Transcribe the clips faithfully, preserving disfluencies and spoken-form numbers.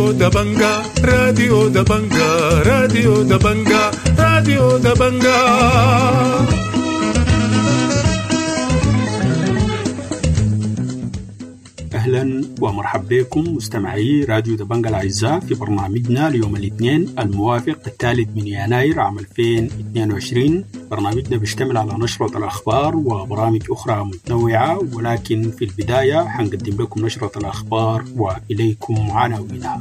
راديو دبنجا راديو دبنجا راديو دبنجا راديو دبنجا. أهلا ومرحبا بكم مستمعي راديو دبنجا الأعزاء في برنامجنا ليوم الاثنين الموافق الثالث من يناير عام ألفين واثنين وعشرين. برنامجنا بيشتمل على نشرة الأخبار وبرامج أخرى متنوعة، ولكن في البداية حنقدم لكم نشرة الأخبار وإليكم عناوينها.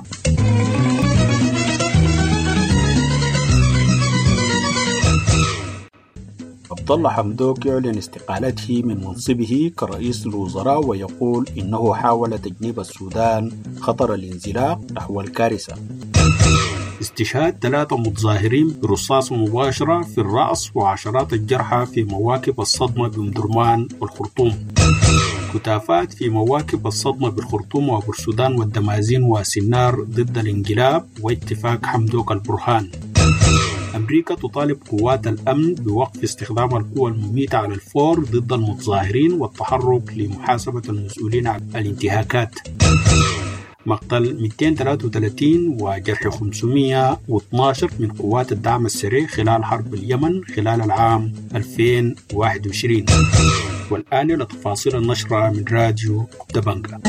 عبد الله حمدوك يعلن استقالته من منصبه كرئيس الوزراء ويقول إنه حاول تجنيب السودان خطر الانزلاق نحو الكارثة. استشهاد ثلاثة متظاهرين برصاص مباشرة في الرأس وعشرات الجرحى في مواكب الصدمة بمدرمان والخرطوم. كتافات في مواكب الصدمة بالخرطوم وبرسودان والدمازين وسنار ضد الانقلاب واتفاق حمدوك البرهان. أمريكا تطالب قوات الأمن بوقف استخدام القوى المميتة على الفور ضد المتظاهرين والتحرك لمحاسبة المسؤولين عن الانتهاكات. مقتل مئتين وثلاثة وثلاثين وجرح خمسمئة واثني عشر من قوات الدعم السريع خلال حرب اليمن خلال العام ألفين وواحد وعشرين. والآن لتفاصيل النشرة من راديو دبنجا.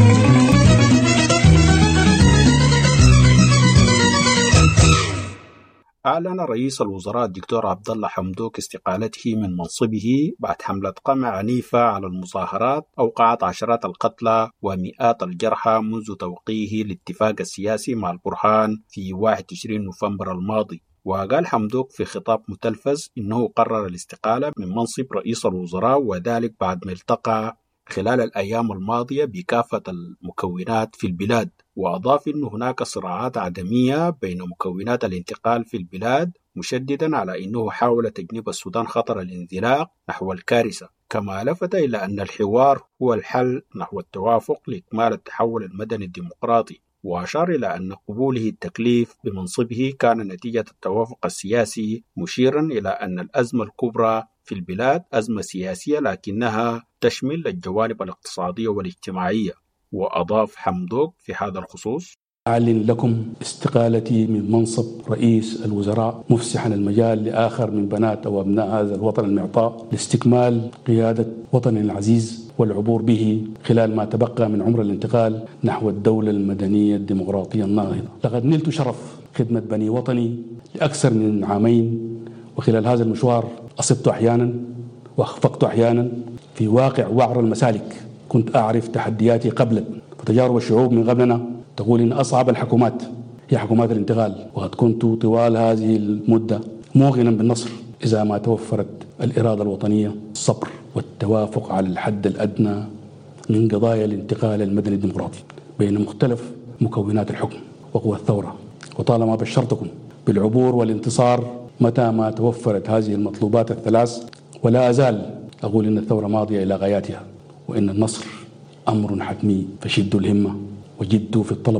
أعلن رئيس الوزراء الدكتور عبد الله حمدوك استقالته من منصبه بعد حملة قمع عنيفة على المظاهرات أوقعت عشرات القتلى ومئات الجرحى منذ توقيعه الاتفاق السياسي مع البرهان في واحد وعشرين نوفمبر الماضي. وقال حمدوك في خطاب متلفز إنه قرر الاستقالة من منصب رئيس الوزراء، وذلك بعد ما التقى خلال الأيام الماضية بكافة المكونات في البلاد. وأضاف أن هناك صراعات عدمية بين مكونات الانتقال في البلاد، مشددا على أنه حاول تجنيب السودان خطر الانزلاق نحو الكارثة. كما لفت إلى أن الحوار هو الحل نحو التوافق لإكمال التحول المدني الديمقراطي، وأشار إلى أن قبوله التكليف بمنصبه كان نتيجة التوافق السياسي، مشيرا إلى أن الأزمة الكبرى في البلاد أزمة سياسية لكنها تشمل الجوانب الاقتصادية والاجتماعية. وأضاف حمدوك في هذا الخصوص: أعلن لكم استقالتي من منصب رئيس الوزراء، مفسحا المجال لآخر من بنات أو أبناء هذا الوطن المعطاء لاستكمال قيادة وطن العزيز والعبور به خلال ما تبقى من عمر الانتقال نحو الدولة المدنية الديمقراطية الناهضة. لقد نلت شرف خدمة بني وطني لأكثر من عامين، وخلال هذا المشوار أصبت أحيانا وأخفقت أحيانا في واقع وعر المسالك. كنت أعرف تحدياتي قبلا، فتجارب الشعوب من قبلنا تقول إن أصعب الحكومات هي حكومات الانتقال، وقد كنت طوال هذه المدة موقنا بالنصر إذا ما توفرت الإرادة الوطنية، الصبر والتوافق على الحد الأدنى من قضايا الانتقال المدني الديمقراطي بين مختلف مكونات الحكم وقوى الثورة. وطالما بشرتكم بالعبور والانتصار متى ما توفرت هذه المطلوبات الثلاث، ولا أزال أقول إن الثورة ماضية إلى غاياتها، وإن النصر أمر حتمي، فشدوا الهمة وجدوا في الطلب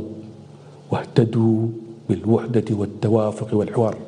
واهتدوا بالوحدة والتوافق والحوار.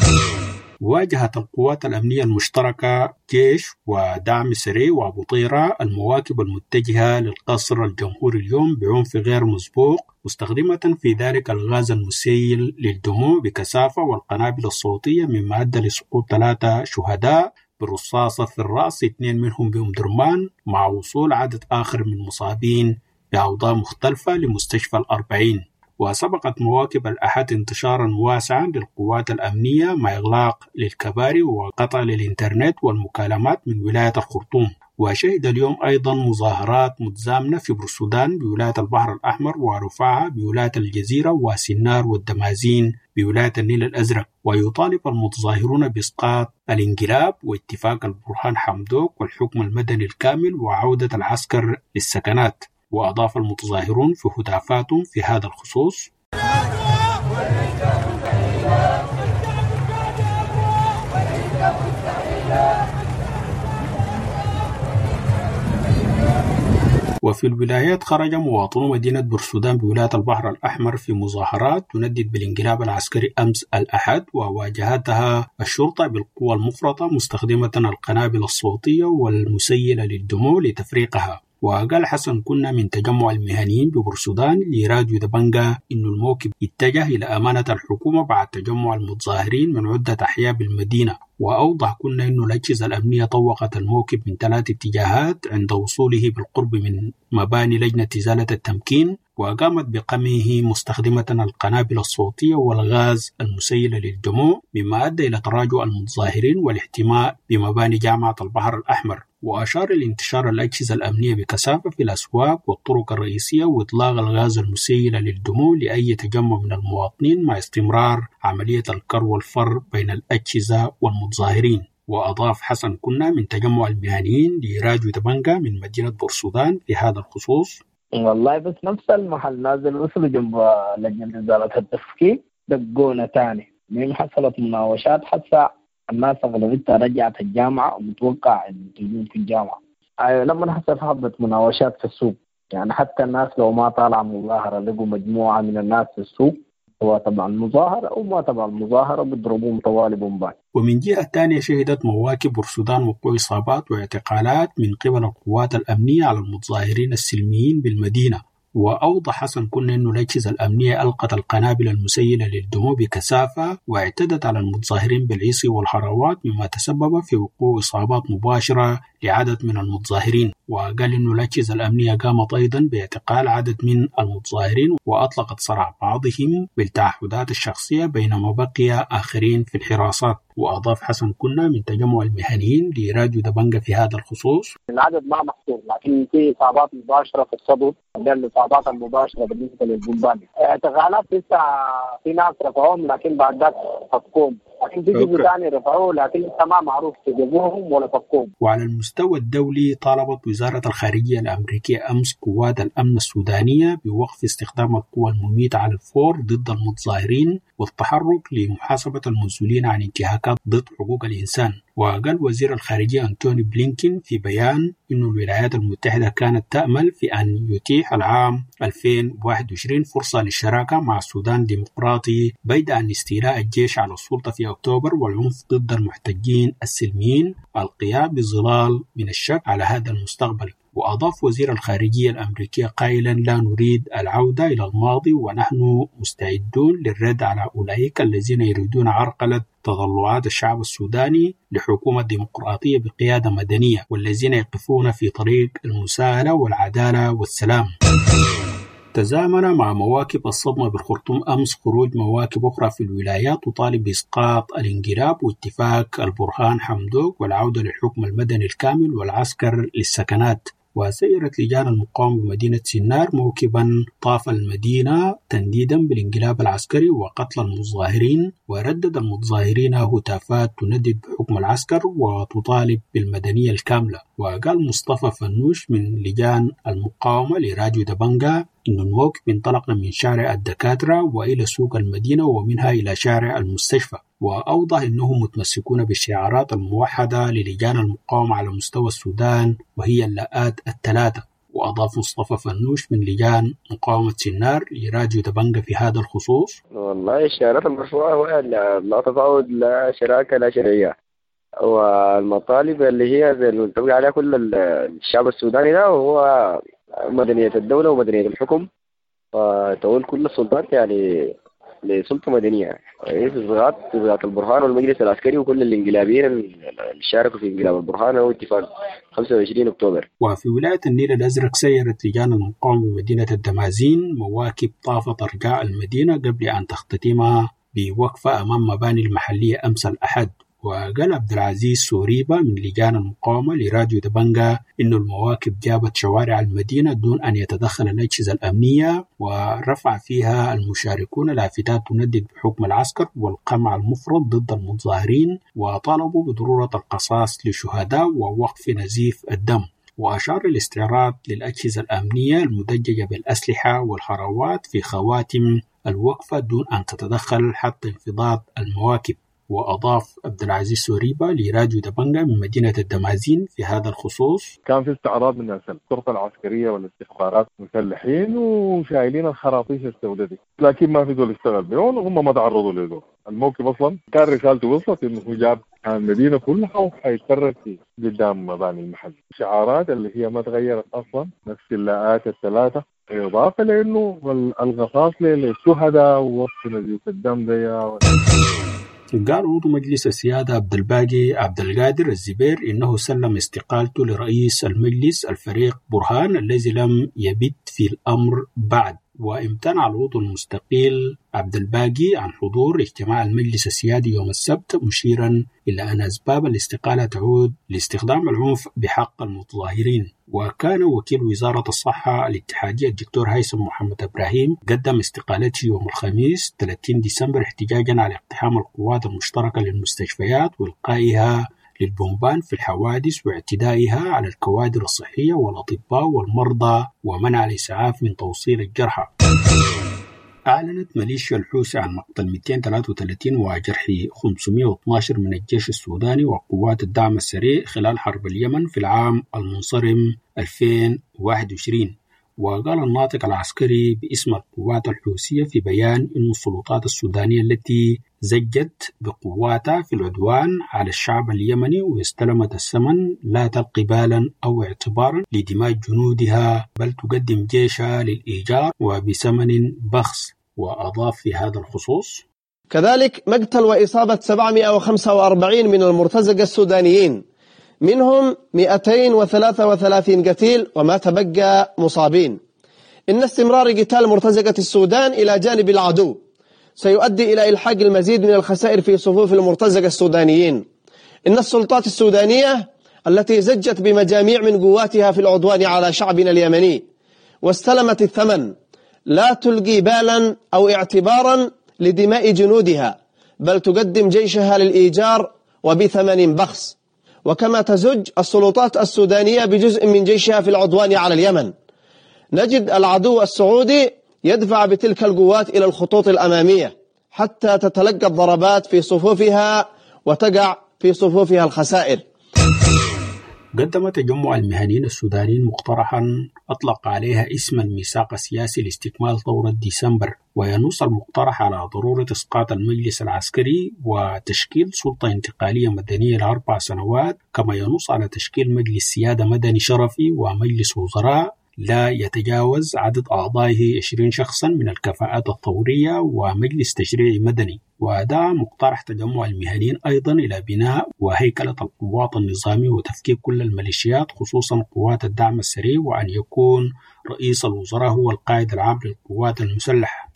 واجهت القوات الأمنية المشتركة جيش ودعم سريع وأبو طيرة المواكب المتجهة للقصر الجمهوري اليوم بعنف غير مسبوق، مستخدمة في ذلك الغاز المسيل للدموع بكثافة والقنابل الصوتية، مما أدى لسقوط ثلاثة شهداء بالرصاصة في الرأس، اثنين منهم بأمدرمان، مع وصول عدد آخر من المصابين بأوضاع مختلفة لمستشفى الأربعين. وسبقت مواكب الأحد انتشارا واسعا للقوات الأمنية مع إغلاق للكباري وقطع للإنترنت والمكالمات من ولاية الخرطوم. وشهد اليوم أيضا مظاهرات متزامنة في برسودان بولاية البحر الأحمر ورفاعة بولاية الجزيرة وسنار والدمازين بولاية النيل الأزرق. ويطالب المتظاهرون بإسقاط الانقلاب واتفاق البرهان حمدوك والحكم المدني الكامل وعودة العسكر للسكنات. وأضاف المتظاهرون في هتافاتهم في هذا الخصوص: وفي الولايات خرج مواطنو مدينة برسودان بولاية البحر الأحمر في مظاهرات تندد بالانقلاب العسكري أمس الأحد، وواجهتها الشرطة بالقوى المفرطة مستخدمة القنابل الصوتية والمسيلة للدموع لتفريقها. وقال حسن كنا من تجمع المهنيين ببورسودان لراديو دبنجة إنه الموكب اتجه إلى أمانة الحكومة بعد تجمع المتظاهرين من عدة أحياء بالمدينة. وأوضح كنا إنه الأجهزة الأمنية طوقت الموكب من ثلاث اتجاهات عند وصوله بالقرب من مباني لجنة إزالة التمكين، وقامت بقمعه مستخدمة القنابل الصوتية والغاز المسيل للدموع، مما أدى إلى تراجع المتظاهرين والاحتماء بمباني جامعة البحر الأحمر. وأشار لانتشار الأجهزة الأمنية بكثافة في الأسواق والطرق الرئيسية وإطلاق الغاز المسيل للدموع لأي تجمع من المواطنين مع استمرار عملية الكر والفر بين الأجهزة والمتظاهرين. وأضاف حسن كنا من تجمع المهنيين لراديو دبنجة من مدينة بورسودان في هذا الخصوص: والله بس نفس المحل نازل وصلوا جنب لجنة إزالة التفكيك دقونا تاني، من حصلت مناوشات حتى الناس أغلبيتها رجعت الجامعة ومتوقع الوجود في الجامعة. أيوة لما حصل حبة مناوشات في السوق، يعني حتى الناس لو ما طالع مظاهرة لقوا مجموعة من الناس في السوق سواء تبع المظاهرة أو ما تبع المظاهرة بيضربوهم طوالي بومباي. ومن جهة تانية شهدت مواكب بورسودان وقوع إصابات واعتقالات من قبل القوات الأمنية على المتظاهرين السلميين بالمدينة. وأوضح حسن كنا أن الأجهزة الأمنية ألقت القنابل المسيلة للدموع بكثافة واعتدت على المتظاهرين بالعصي والحراوات، مما تسبب في وقوع إصابات مباشرة لعدد من المتظاهرين. وقال أن الأجهزة الأمنية قامت أيضا باعتقال عدد من المتظاهرين وأطلقت صرع بعضهم بالتعهدات الشخصية بينما بقي آخرين في الحراسات. وأضاف حسن كنا من تجمع المهنيين لراديو دبنجة في هذا الخصوص: العدد ما محصور، لكن في إصابات مباشرة في الصدر، ده الإصابات المباشرة بالنسبة للجنباني. اعتقالات لسه في ناس رفعوهم لكن بعد ذلك فكوهم، لكن في جزء ثاني رفعوه لكن لسه ما معروف تجيبوهم ولا فكوهم. وعلى المستوى الدولي طالبت وزارة الخارجية الأمريكية أمس قوات الأمن السودانية بوقف استخدام القوى المميتة على الفور ضد المتظاهرين والتحرك لمحاسبة المسؤولين عن انتهاكات ضد حقوق الإنسان. وقال وزير الخارجية أنتوني بلينكين في بيان إن الولايات المتحدة كانت تأمل في أن يتيح العام ألفين وواحد وعشرين فرصة للشراكة مع السودان الديمقراطي بعد أن استيلاء الجيش على السلطة في أكتوبر والعنف ضد المحتجين السلميين القيام بظلال من الشك على هذا المستقبل. وأضاف وزير الخارجية الأمريكية قائلا: لا نريد العودة إلى الماضي ونحن مستعدون للرد على أولئك الذين يريدون عرقلة تطلعات الشعب السوداني لحكومة ديمقراطية بقيادة مدنية والذين يقفون في طريق المساءلة والعدالة والسلام. تزامن مع مواكب الصدمة بالخرطوم أمس خروج مواكب أخرى في الولايات تطالب بإسقاط الانقلاب واتفاق البرهان حمدوك والعودة للحكم المدني الكامل والعسكر للسكنات. وسيرت لجان المقاومة بمدينة سنار موكبا طاف المدينة تنديدا بالانقلاب العسكري وقتل المتظاهرين، وردد المتظاهرين هتافات تندد بحكم العسكر وتطالب بالمدنية الكاملة. وقال مصطفى فنوش من لجان المقاومة لراديو دبنجة إن الموكب انطلق من شارع الدكاترة وإلى سوق المدينة ومنها إلى شارع المستشفى. وأوضح أنهم متمسكون بالشعارات الموحدة للجان المقاومة على مستوى السودان وهي اللاءات الثلاثة. وأضاف مصطفى فنوش من لجان مقاومة سنار لراديو دبنجة في هذا الخصوص: والله الشعارات المشروعة هو لا تفاوض لا شراكة لا شرعية، والمطالب اللي هي اللي تبقى عليها كل الشعب السوداني ده وهو مدنية الدولة ومدنية الحكم وتقول كل السلطات يعني لسلطة مدنية. إصغاء إصغاء البرهان والمجلس العسكري وكل الانقلابيين اللي شاركوا في انقلاب البرهان واتفاق خمسة وعشرين أكتوبر. وفي ولاية النيل الأزرق سيرت لجان المقاومة بمدينة الدمازين مواكب طافت أرجاء المدينة قبل أن تختتمها بوقفة أمام مباني المحلية أمس الأحد. وقال عبد العزيز سوريبا من لجان المقاومة لراديو دبنجة إنه المواكب جابت شوارع المدينة دون أن يتدخل الأجهزة الأمنية، ورفع فيها المشاركون لافتات تندد بحكم العسكر والقمع المفرط ضد المتظاهرين، وطالبوا بضرورة القصاص للشهداء ووقف نزيف الدم. وأشار الاستعراض للأجهزة الأمنية المدججة بالأسلحة والحراوات في خواتم الوقفة دون أن تتدخل حتى انفضاض المواكب. وأضاف عبد العزيز سوريبا لراديو دبنجة من مدينة الدمازين في هذا الخصوص: كان في استعراض من الشرطة العسكرية والاستخبارات مسلحين وشايلين الخراطيش السوداء دي، لكن ما في دول اشتغل بيهم وهم ما تعرضوا لذول. الموقف أصلا كان رسالته وصلت إنه هو جاب المدينة كلها وحيتفرج في قدام مباني المحل. شعارات اللي هي ما تغيرت أصلا، نفس اللاءات الثلاثة، إضافة لأنه الغطاس للشهداء ووصف نزيف الدم ده. قال عضو مجلس السيادة عبد الباقي عبد القادر الزبير إنه سلم استقالته لرئيس المجلس الفريق برهان الذي لم يبت في الأمر بعد، وامتنع العضو المستقيل عبد الباقي عن حضور اجتماع المجلس السيادي يوم السبت، مشيرا إلى أن أسباب الاستقالة تعود لاستخدام العنف بحق المتظاهرين. وكان وكيل وزارة الصحة الاتحادية الدكتور هيثم محمد إبراهيم قدم استقالته يوم الخميس ثلاثين ديسمبر احتجاجا على اقتحام القوات المشتركة للمستشفيات وإلقائها للبومبان في الحوادث واعتدائها على الكوادر الصحية والأطباء والمرضى ومنع الإسعاف من توصيل الجرحى. أعلنت ميليشيا الحوثي عن مقتل مئتين وثلاثة وثلاثين وجرح خمسمئة واثني عشر من الجيش السوداني وقوات الدعم السريع خلال حرب اليمن في العام المنصرم ألفين وواحد وعشرين. وقال الناطق العسكري باسم القوات الحوثية في بيان إن السلطات السودانية التي زجت بقواتها في العدوان على الشعب اليمني واستلمت الثمن لا تلقي بالا أو اعتبارا لدماء جنودها، بل تقدم جيشها للإيجار وبثمن بخس. وأضاف في هذا الخصوص: كذلك مقتل وإصابة سبعمئة وخمسة وأربعين من المرتزقة السودانيين، منهم مئتين وثلاثة وثلاثين قتيل وما تبقى مصابين. إن استمرار قتال مرتزقة السودان إلى جانب العدو سيؤدي إلى إلحاق المزيد من الخسائر في صفوف المرتزقة السودانيين. إن السلطات السودانية التي زجت بمجاميع من قواتها في العدوان على شعبنا اليمني واستلمت الثمن لا تلقي بالا أو اعتبارا لدماء جنودها، بل تقدم جيشها للإيجار وبثمن بخس. وكما تزج السلطات السودانية بجزء من جيشها في العدوان على اليمن، نجد العدو السعودي يدفع بتلك القوات إلى الخطوط الأمامية حتى تتلقى الضربات في صفوفها وتقع في صفوفها الخسائر. قدم تجمع المهنيين السودانيين مقترحا أطلق عليها اسم الميثاق السياسي لاستكمال ثورة ديسمبر، وينص المقترح على ضرورة إسقاط المجلس العسكري وتشكيل سلطة انتقالية مدنية لأربع سنوات، كما ينص على تشكيل مجلس سيادة مدني شرفي ومجلس وزراء لا يتجاوز عدد أعضائه عشرين شخصا من الكفاءات الثورية ومجلس تشريعي مدني. ودعا مقترح تجمع المهنيين أيضا إلى بناء وهيكلة القوات النظامية وتفكيك كل الميليشيات خصوصا قوات الدعم السريع، وأن يكون رئيس الوزراء هو القائد العام للقوات المسلحة.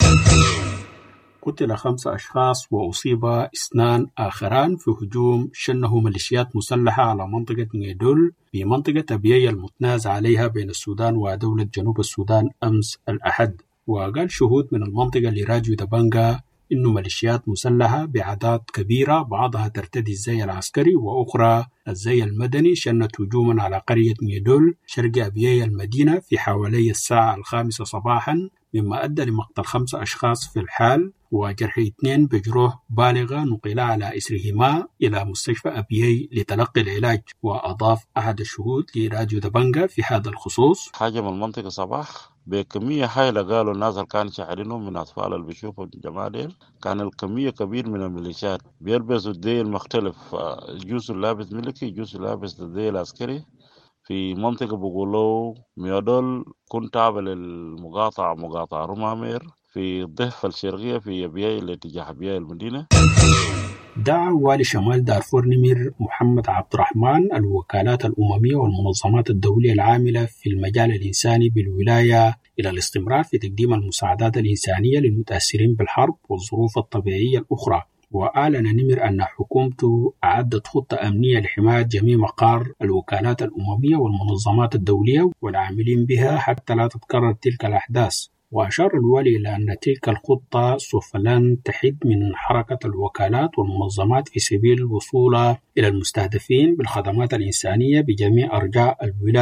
قتل خمسة أشخاص وأصيب اثنان آخران في هجوم شنه ميليشيات مسلحة على منطقة نيدول بمنطقة أبيي المتنازع عليها بين السودان ودولة جنوب السودان أمس الأحد. وقال شهود من المنطقة لراديو دبنجة إنه ميليشيات مسلحة بأعداد كبيرة بعضها ترتدي الزي العسكري وأخرى الزي المدني شنت هجوما على قرية نيدول شرق أبيي المدينة في حوالي الساعة الخامسة صباحا، مما أدى لمقتل خمسة أشخاص في الحال وجرح اثنين بجروح بالغة نقلا على إسرهما إلى مستشفى أبيي لتلقي العلاج. وأضاف أحد الشهود لراديو دبنجة في هذا الخصوص: حاجة من المنطقة صباح بكمية هائلة، قالوا الناس اللي كانوا شاعرينهم من أطفال اللي بيشوفوا الجماعة ديل، كان الكمية كبير من الميليشيات بيلبسوا الدي المختلف، جوس لابس ملكي جوس لابس الدي العسكري في منطقة بقولوا ميودول كنت تابع للمقاطعة مقاطعة رمامير في الضفة الشرقية في أبياي لاتجاه أبياي المدينة. دعا والي شمال دارفور نمير محمد عبد الرحمن الوكالات الأممية والمنظمات الدولية العاملة في المجال الإنساني بالولاية إلى الاستمرار في تقديم المساعدات الإنسانية للمتأثرين بالحرب والظروف الطبيعية الأخرى. وأعلن نمر أن حكومته أعدت خطة أمنية لحماية جميع مقار الوكالات الأممية والمنظمات الدولية والعاملين بها حتى لا تتكرر تلك الأحداث. وأشار الوالي إلى أن تلك الخطة سوف لن تحد من حركة الوكالات والمنظمات في سبيل الوصول إلى المستهدفين بالخدمات الإنسانية بجميع أرجاء الولاية.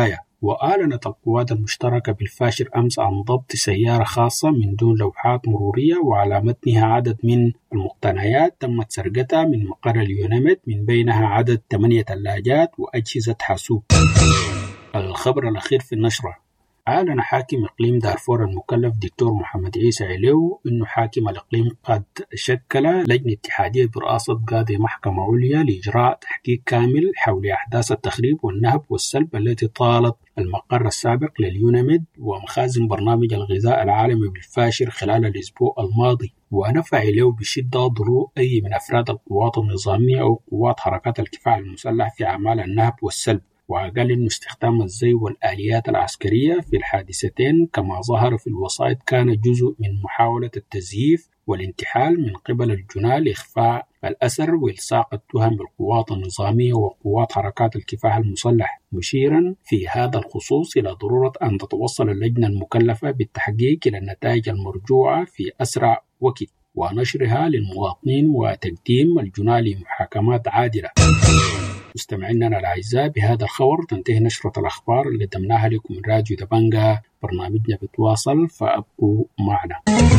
وأعلنت القوات المشتركة بالفاشر أمس عن ضبط سيارة خاصة من دون لوحات مرورية وعلى متنها عدد من المقتنيات تمت سرقتها من مقر اليونميد، من بينها عدد ثمانية ثلاجات وأجهزة حاسوب. الخبر الأخير في النشرة: أعلن حاكم إقليم دارفور المكلف دكتور محمد عيسى عليو أنه حاكم الإقليم قد شكل لجنة اتحادية برئاسة قاضي محكمة عليا لإجراء تحقيق كامل حول أحداث التخريب والنهب والسلب التي طالت المقر السابق لليونميد ومخازن برنامج الغذاء العالمي بالفاشر خلال الأسبوع الماضي. ونفى عليو بشدة ضلوع أي من أفراد القوات النظامية أو قوات حركات الكفاح المسلح في أعمال النهب والسلب، وقال إنه استخدام الزي والآليات العسكرية في الحادثتين كما ظهر في الوسائط كان جزء من محاولة التزييف والانتحال من قبل الجناة لإخفاء الأثر وإلصاق التهم بالقوات النظامية وقوات حركات الكفاح المسلح، مشيرا في هذا الخصوص إلى ضرورة أن تتوصل اللجنة المكلفة بالتحقيق إلى النتائج المرجوعة في أسرع وقت ونشرها للمواطنين وتقديم الجناة لمحاكمات عادلة. مستمعينا الأعزاء، بهذا الخبر تنتهي نشرة الأخبار اللي قدمناها لكم من راديو دبنجة. برنامجنا بتواصل فأبقوا معنا.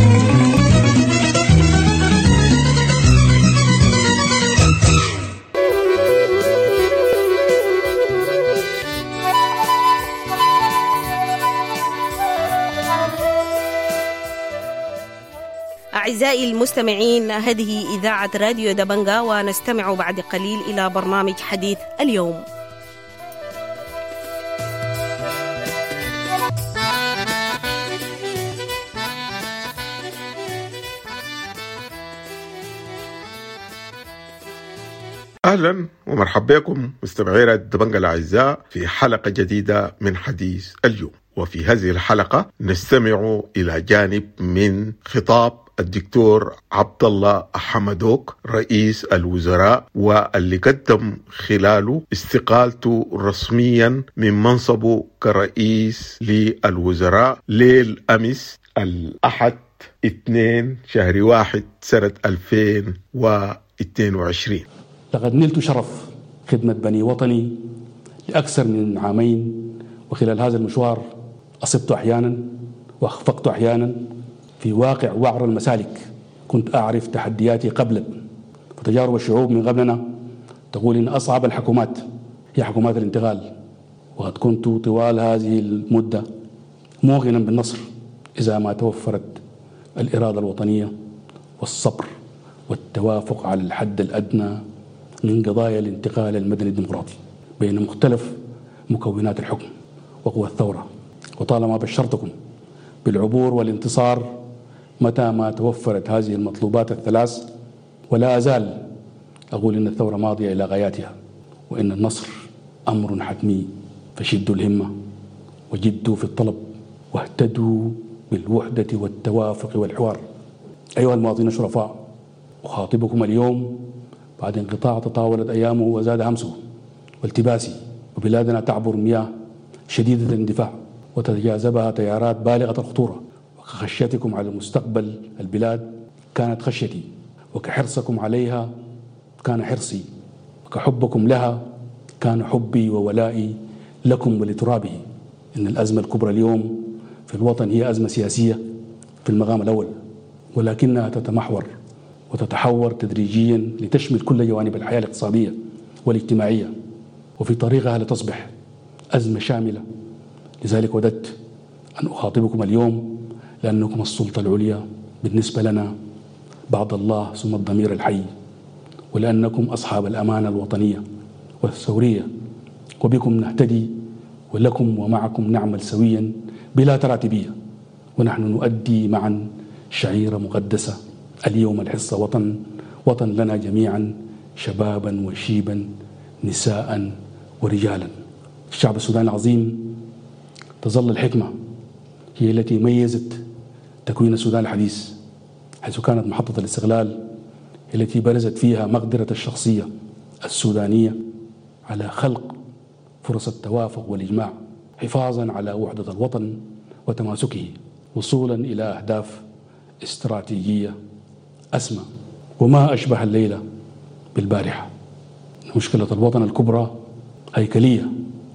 أعزائي المستمعين، هذه إذاعة راديو دبنجة، ونستمع بعد قليل إلى برنامج حديث اليوم. أهلا ومرحبا بكم مستمعي راديو دبنجة الأعزاء في حلقة جديدة من حديث اليوم. وفي هذه الحلقة نستمع إلى جانب من خطاب الدكتور عبد الله حمدوك رئيس الوزراء، واللي قدم خلاله استقالته رسميا من منصبه كرئيس للوزراء ليل أمس الأحد اثنين شهر واحد سنة ألفين واثنين وعشرين. لقد نلت شرف خدمة بني وطني لأكثر من عامين، وخلال هذا المشوار أصبت أحيانا وأخفقت أحيانا في واقع وعر المسالك. كنت أعرف تحدياتي قبلا، فتجارب الشعوب من قبلنا تقول إن أصعب الحكومات هي حكومات الانتقال، وقد كنت طوال هذه المدة موقنا بالنصر إذا ما توفرت الإرادة الوطنية والصبر والتوافق على الحد الأدنى من قضايا الانتقال المدني الديمقراطي بين مختلف مكونات الحكم وقوى الثورة. وطالما بشرتكم بالعبور والانتصار متى ما توفرت هذه المطلوبات الثلاث، ولا أزال أقول إن الثورة ماضية إلى غاياتها، وإن النصر أمر حتمي. فشدوا الهمة وجدوا في الطلب واهتدوا بالوحدة والتوافق والحوار. أيها المواطنين الشرفاء، أخاطبكم اليوم بعد انقطاع تطاولت أيامه وزاد همسه والتباسه، وبلادنا تعبر مياه شديدة الاندفاع وتجاذبها تيارات بالغة الخطورة. وكخشيتكم على مستقبل البلاد كانت خشيتي، وكحرصكم عليها كان حرصي، وكحبكم لها كان حبي وولائي لكم ولترابه. إن الأزمة الكبرى اليوم في الوطن هي أزمة سياسية في المقام الأول، ولكنها تتمحور وتتحور تدريجيا لتشمل كل جوانب الحياة الاقتصادية والاجتماعية، وفي طريقها لتصبح أزمة شاملة. لذلك وددت أن أخاطبكم اليوم لأنكم السلطة العليا بالنسبة لنا بعد الله ثم الضمير الحي، ولأنكم أصحاب الأمانة الوطنية والثورية، وبكم نهتدي ولكم ومعكم نعمل سويا بلا تراتبية، ونحن نؤدي معا شعيرة مقدسة اليوم الحصة وطن، وطن لنا جميعا شبابا وشيبا نساء ورجالا. الشعب السوداني العظيم تظل الحكمة هي التي ميزت تكوين السودان الحديث، حيث كانت محطة الاستقلال التي برزت فيها مقدرة الشخصية السودانية على خلق فرص التوافق والإجماع، حفاظا على وحدة الوطن وتماسكه، وصولا إلى أهداف استراتيجية أسمى. وما أشبه الليلة بالبارحة. مشكلة الوطن الكبرى هيكلية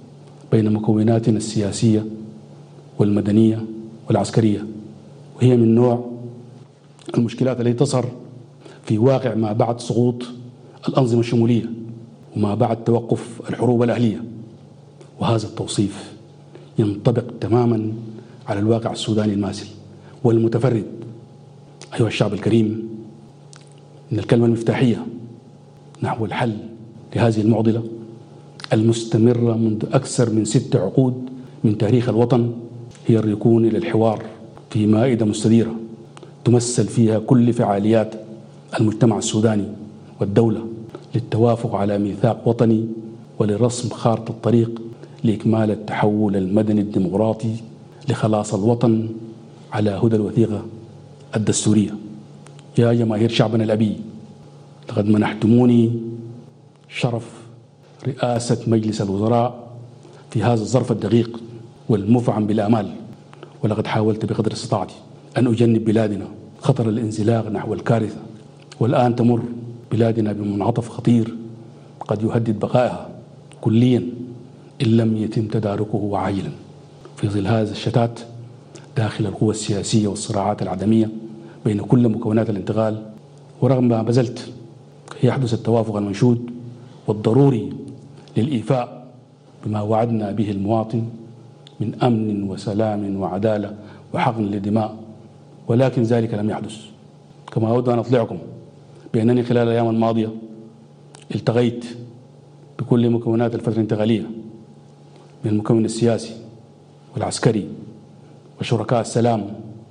بين مكوناتنا السياسية والمدنية والعسكرية، وهي من نوع المشكلات التي تظهر في واقع ما بعد سقوط الأنظمة الشمولية وما بعد توقف الحروب الأهلية. وهذا التوصيف ينطبق تماما على الواقع السوداني الماسل والمتفرد. أيها الشعب الكريم، إن الكلمة المفتاحية نحو الحل لهذه المعضلة المستمرة منذ أكثر من ست عقود من تاريخ الوطن هي الركون إلى الحوار في مائدة مستديرة تمثل فيها كل فعاليات المجتمع السوداني والدولة للتوافق على ميثاق وطني ولرسم خارطة الطريق لإكمال التحول المدني الديمقراطي لخلاص الوطن على هدى الوثيقة الدستورية. يا جماهير شعبنا الأبي، لقد منحتموني شرف رئاسة مجلس الوزراء في هذا الظرف الدقيق والمفعم بالآمال، ولقد حاولت بقدر استطاعتي أن أجنب بلادنا خطر الانزلاق نحو الكارثة، والآن تمر بلادنا بمنعطف خطير قد يهدد بقائها كليا إن لم يتم تداركه عاجلا. في ظل هذا الشتات داخل القوى السياسية والصراعات العدمية بين كل مكونات الانتقال، ورغم ما بذلت يحدث التوافق المنشود والضروري للإيفاء بما وعدنا به المواطن من أمن وسلام وعدالة وحقن للدماء، ولكن ذلك لم يحدث. كما أود أن أطلعكم بأنني خلال الأيام الماضية التقيت بكل مكونات الفترة الانتقالية من المكون السياسي والعسكري وشركاء السلام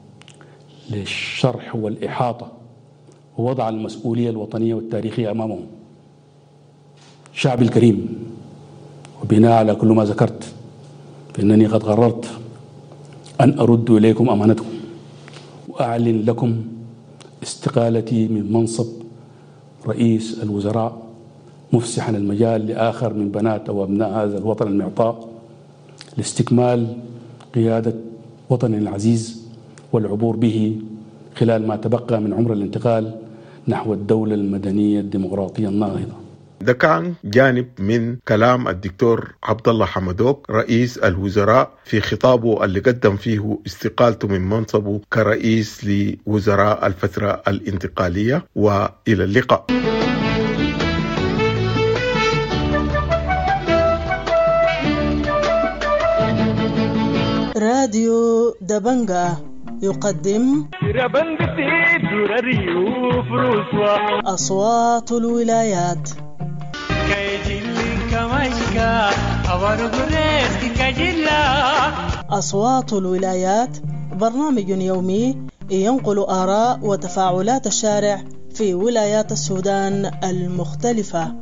للشرح والإحاطة ووضع المسؤولية الوطنية والتاريخية أمامهم. شعبي الكريم، وبناء على كل ما ذكرت فإنني قد قررت أن أرد إليكم أمانتكم وأعلن لكم استقالتي من منصب رئيس الوزراء، مفسحا المجال لآخر من بنات أو أبناء هذا الوطن المعطاء لاستكمال قيادة وطننا العزيز والعبور به خلال ما تبقى من عمر الانتقال نحو الدولة المدنية الديمقراطية الناهضة. ده كان جانب من كلام الدكتور عبد الله حمدوك رئيس الوزراء في خطابه اللي قدم فيه استقالته من منصبه كرئيس لوزراء الفترة الانتقالية. وإلى اللقاء. راديو دبنجا يقدم أصوات الولايات. أصوات الولايات برنامج يومي ينقل آراء وتفاعلات الشارع في ولايات السودان المختلفة.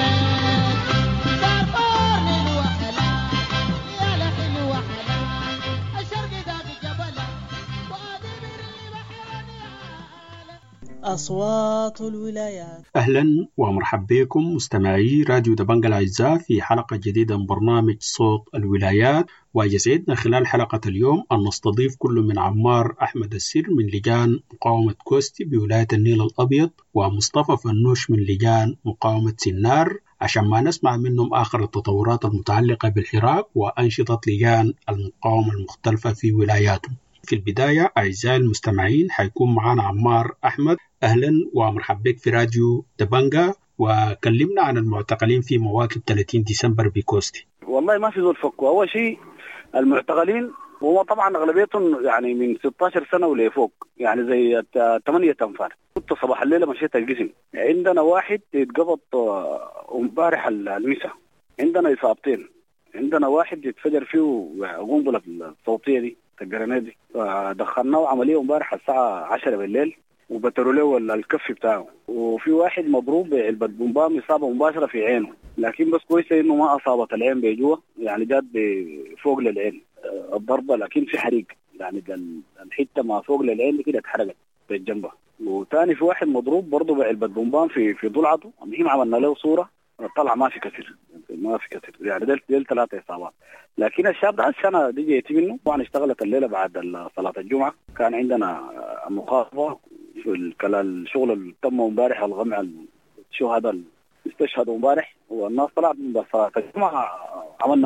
أصوات الولايات. أهلا ومرحبا بكم مستمعي راديو دبنجا الأعزاء في حلقة جديدة من برنامج صوت الولايات. ويسعدنا خلال حلقة اليوم أن نستضيف كل من عمار أحمد السر من لجان مقاومة كوستي بولاية النيل الأبيض، ومصطفى فنوش من لجان مقاومة سنار، عشان ما نسمع منهم آخر التطورات المتعلقة بالحراك وأنشطة لجان المقاومة المختلفة في ولاياتهم. في البداية أعزائي المستمعين حيكون معنا عمار أحمد. أهلا ومرحبا بك في راديو دبنجا، وكلمنا عن المعتقلين في مواكب ثلاثين ديسمبر بكوستي. والله ما في ذو الفك. أول شيء المعتقلين وهو طبعا أغلبيتهم يعني من ستة عشر سنة ولفوق، يعني زي ثمانية أنفار. كنت صباح الليلة مشيت القسم، عندنا واحد يتقبض امبارح المساء، عندنا إصابتين، عندنا واحد يتفجر فيه قنبلة الصوتية دي الجرانيدي، دخلناه عملية امبارح الساعة عشرة بالليل وبتروا له الكف بتاعه، وفي واحد مضروب بعلبة بومبام إصابة مباشرة في عينه، لكن بس كويسة إنه ما أصابت العين بجوا، يعني جات فوق للعين الضربة، لكن في حريق يعني الحتة ما فوق للعين كده اتحرقت بالجنبة. وتاني في واحد مضروب برضه بعلبة بومبام في في ضلعته، المهم عملنا له صورة طلع ما في كثير، ما في كثير يعني ديل ديل ثلاثة إصابات. لكن الشاب ده السنة دي جيت منه، طبعا اشتغلت الليلة بعد صلاة الجمعة، كان عندنا مخاطبة في الشغل اللي تم امبارح، الغمع الشهداء استشهدوا امبارح، والناس طلعت من صلاة الجمعة عملنا موقف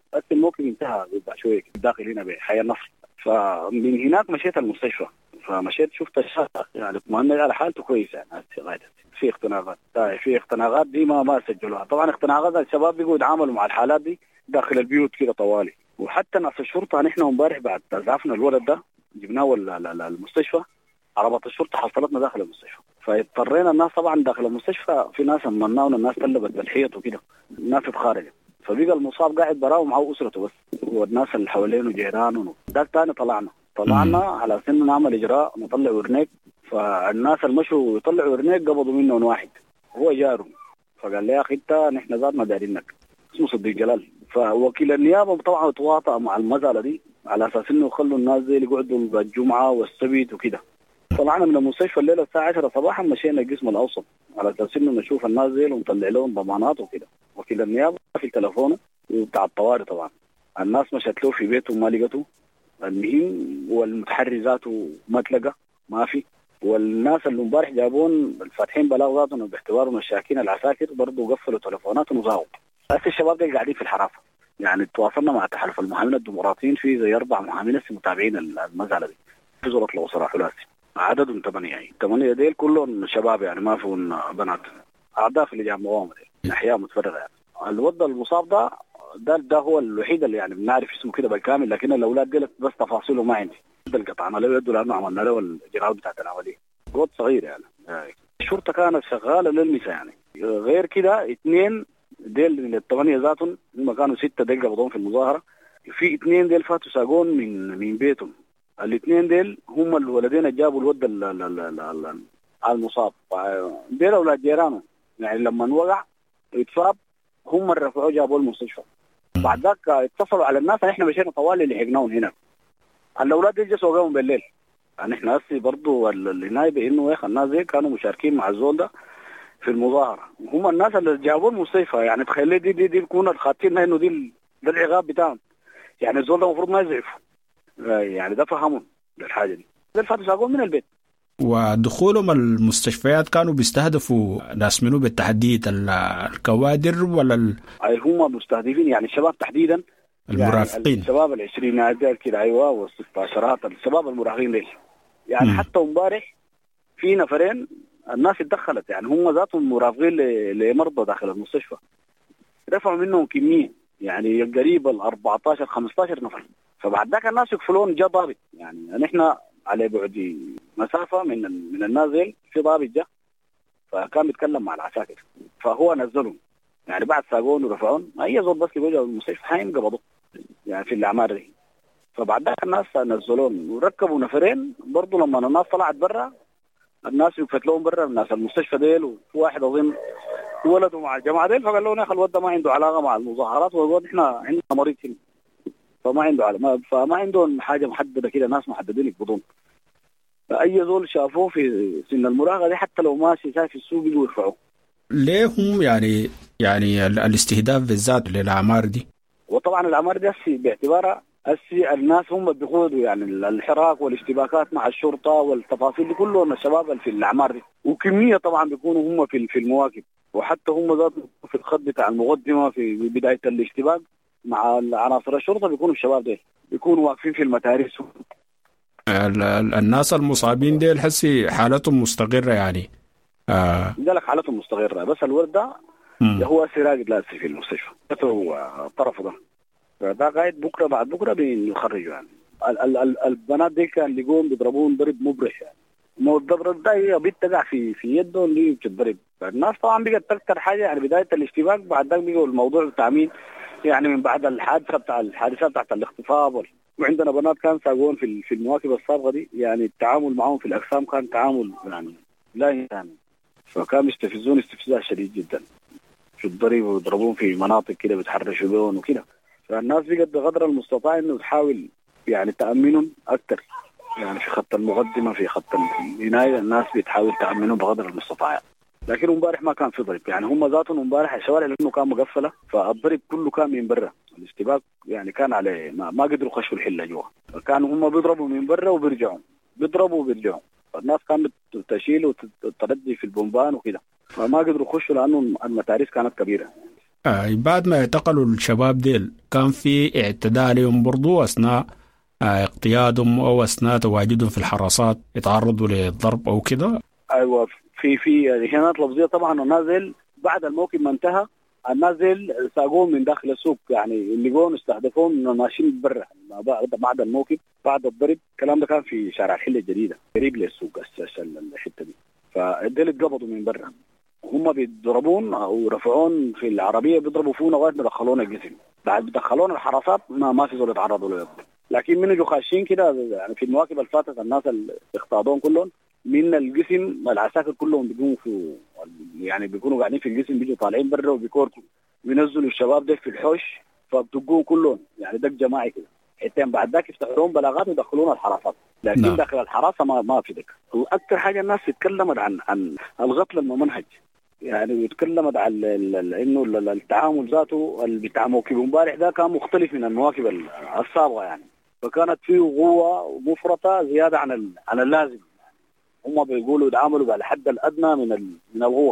بس الموقف انتهى شويه داخل هنا بحي النصر. فمن هناك مشيت المستشفى، فمشيت شفت الشخص يعني اطمئن على حالته كويسه يعني في اختناقات في اختناقات دي ما ما سجلوها. طبعا اختناقات الشباب بيقوا يتعاملوا مع الحالات دي داخل البيوت كده طوالي. وحتى ناس الشرطه نحن امبارح بعد زعفنا الولد ده جبناه المستشفى، عربات الشرطه حصلتنا داخل المستشفى، فاضطرينا الناس طبعا داخل المستشفى في ناس امناهم الناس طلبت بالحيط وكده، الناس اتخارجت، فبقى المصاب قاعد براه ومعه اسرته بس والناس اللي حوالينه جيرانه. ده ثاني طلعنا طلعنا على سن نعمل اجراء نطلع ورنيك، فالناس اللي مشوا يطلعوا ورنيك قبضوا منه واحد هو جاره، فقال لي يا اخي انت نحن ذاتنا دارينك، اسمه صديق جلال. فوكيل النيابه طبعا تواطأ مع المساله دي على اساس انه يخلوا الناس زي اللي يقعدوا الجمعه والسبت وكده. طلعنا من المستشفى الليله الساعه عشرة صباحا مشينا القسم الاوسط على اساس انه نشوف الناس زي ونطلع لهم ضمانات وكده. وكيل النيابه في تليفونه وبتاع الطوارئ طبعا الناس مشت له في بيته وما لقته المهم، والمتحرزات ما تلقى ما في، والناس اللي امبارح جابون الفاتحين بلاغ ذاتهم باعتبارهم الشاكين العساكر برضه قفلوا تليفوناتهم وزاغوا. بس الشباب دي قاعدين في الحرافه يعني. تواصلنا مع تحالف المحامين الديمقراطيين في زي اربع محامين متابعين المساله دي في زورة الاوسط حلاسي، عددهم ثمانيه يعني ثمانيه ديل كلهم شباب يعني ما فيهم بنات، اعداء في اللجان مقاومه دي احياء متفرغه يعني. الوضع المصاب ده ده ده هو الوحيد اللي يعني بنعرف اسمه كده بالكامل، لكن الاولاد دي بس تفاصيله ما عندي. ده القطعنا له يده لانه عملنا له الاجراءات بتاعت العمليه. وقت صغير يعني. الشرطه كانت شغاله للمسا يعني. غير كده اثنين ديل من الثمانيه ذاتهم هم كانوا سته ديل قبضون في المظاهره، في اثنين ديل فاتوا ساقون من من بيتهم. الاثنين ديل هم الولدين اللي جابوا الود المصاب، ديل اولاد جيرانه يعني. لما وقع يتصاب هم اللي رفعوه جابوه المستشفى. بعد ذاك اتصلوا على الناس، احنا مشينا طوالي اللي حقناهم هنا. الاولاد دي جلسوا وقاموا بالليل يعني. احنا هسه برضه اللي نايب انه يا اخي الناس دي كانوا مشاركين مع الزول ده في المظاهره، هم الناس اللي جابوه المستشفى يعني. تخيل دي دي دي يكونوا خاطين انه دي ده العقاب بتاعهم يعني. الزول ده المفروض ما يزعفوا يعني، ده فهمهم للحاجه دي. ده الفاتوا ساقوه من البيت. ودخولهم المستشفيات كانوا بيستهدفوا ناس منو بالتحديد؟ الكوادر ولا ال... اي هم مستهدفين يعني الشباب تحديدا، المرافقين يعني الشباب العشرينات كده ايوه والستاشرات الشباب المراهقين ليش يعني. م. حتى امبارح في نفرين الناس اتدخلت يعني، هم ذاتهم مرافقين لمرضى داخل المستشفى، رفعوا منهم كميه يعني قريب ال أربعتاشر خمستاشر نفر. فبعد ذاك الناس يقفلون جا ضابط يعني. نحن على بعد مسافه من من النازل في ضابط جا، فكان بيتكلم مع العساكر فهو نزلهم يعني. بعد ساقون ورفعون اي زول بس يجوا المستشفى حين قبضوا يعني في الاعمار دي. فبعد ذاك الناس نزلون وركبوا نفرين برضه. لما الناس طلعت برا الناس يفت لهم برا الناس المستشفى ديل، وفي واحد اظن ولده مع الجماعه ديل، فقال لهم يا اخي الواد ده ما عنده علاقه مع المظاهرات، والواد احنا عندنا مريض هنا فما عنده علاقة. فما عندهم حاجه محدده كده، ناس محددين يقبضون. فاي زول شافوه في سن المراهقه دي حتى لو ماشي شايف السوق يجوا يرفعوه. ليه هم يعني يعني الاستهداف بالذات للاعمار دي؟ وطبعا الاعمار دي هسي باعتبارها هسي الناس هم بيقودوا يعني الحراك والاشتباكات مع الشرطه والتفاصيل دي كلهم الشباب في الاعمار دي، وكميه طبعا بيكونوا هم في في المواكب، وحتى هم ذاتهم في الخط بتاع المقدمه في بدايه الاشتباك مع عناصر الشرطه بيكونوا الشباب دي بيكونوا واقفين في المتاريس. الناس المصابين دي حسي حالتهم مستقره يعني. آه. ده لك حالتهم مستقره، بس الولد ده هو سراج لاسي في المستشفى، هو طرفه ده ده قاعد بكره بعد بكره بيخرجوا يعني. ال ال ال البنات دي كان لقوهم بيضربون ضرب مبرح يعني. مو الضرب ده هي بيتقع في في يده اللي بتضرب. الناس طبعا بقت اكثر حاجه يعني بدايه الاشتباك، بعد ذلك بقوا الموضوع التامين يعني من بعد الحادثه بتاع الحادثه بتاعت الاختطاف. وعندنا بنات كان ساقون في في المواكب السابقه دي يعني. التعامل معهم في الاقسام كان تعامل يعني لا يعني، فكانوا يستفزون استفزاز شديد جدا في الضرب، ويضربون في مناطق كده بيتحرشوا بهم وكده. فالناس بقت بقدر المستطاع انه تحاول يعني تامنهم اكثر يعني في خط المقدمه، في خط العنايه الناس بتحاول تامنهم بقدر المستطاع. لكن امبارح ما كان في ضرب يعني. هم ذاتهم امبارح الشوارع لانه كان مقفله، فالضرب كله كان من برا. الاشتباك يعني كان على ما, ما قدروا يخشوا الحله جوا، فكانوا هم بيضربوا من برا وبيرجعوا بيضربوا وبيرجعوا. فالناس كانت تشيل وتردي في البومبان وكده، فما قدروا يخشوا لانه المتاريس كانت كبيره. آه بعد ما اعتقلوا الشباب ديل كان في اعتداء عليهم برضو أثناء آه اقتيادهم أو أثناء تواجدهم في الحراسات، يتعرضوا للضرب أو كده؟ ايوه في في هنات لفظيه طبعا. النازل بعد الموكب ما انتهى النازل ساقوهم من داخل السوق، يعني اللي جون استهدفوهم ماشيين برا بعد بعد الموكب بعد الضرب. الكلام ده كان في شارع الحله الجديده قريب للسوق الحته دي. فالديل اتقبضوا من برا، هم بيضربون او يرفعون في العربيه بيضربوا فينا لغايه ما دخلونا القسم. بعد دخلونا الحراسات ما ما في زول يتعرضوا له، لكن من جو خاشين كده يعني في المواكب اللي فاتت الناس اللي اختاضوهم كلهم من القسم العساكر كلهم بيقوموا في يعني بيكونوا قاعدين في القسم، بيجوا طالعين برا وبيكوركوا بينزلوا الشباب ده في الحوش فبتقوهم كلهم يعني دق جماعي كده. حتى بعد ذاك يفتحوا لهم بلاغات ويدخلونا الحراسات، لكن نعم. داخل الحراسه ما ما في ذكر. واكثر حاجه الناس اتكلمت عن عن القتل الممنهج، يعني اتكلمت عن انه التعامل ذاته اللي بتاع موكب امبارح ده كان مختلف من المواكب السابقه، يعني فكانت فيه قوه مفرطه زياده عن عن اللازم. هم بيقولوا يتعاملوا على الحد الادنى من من القوه،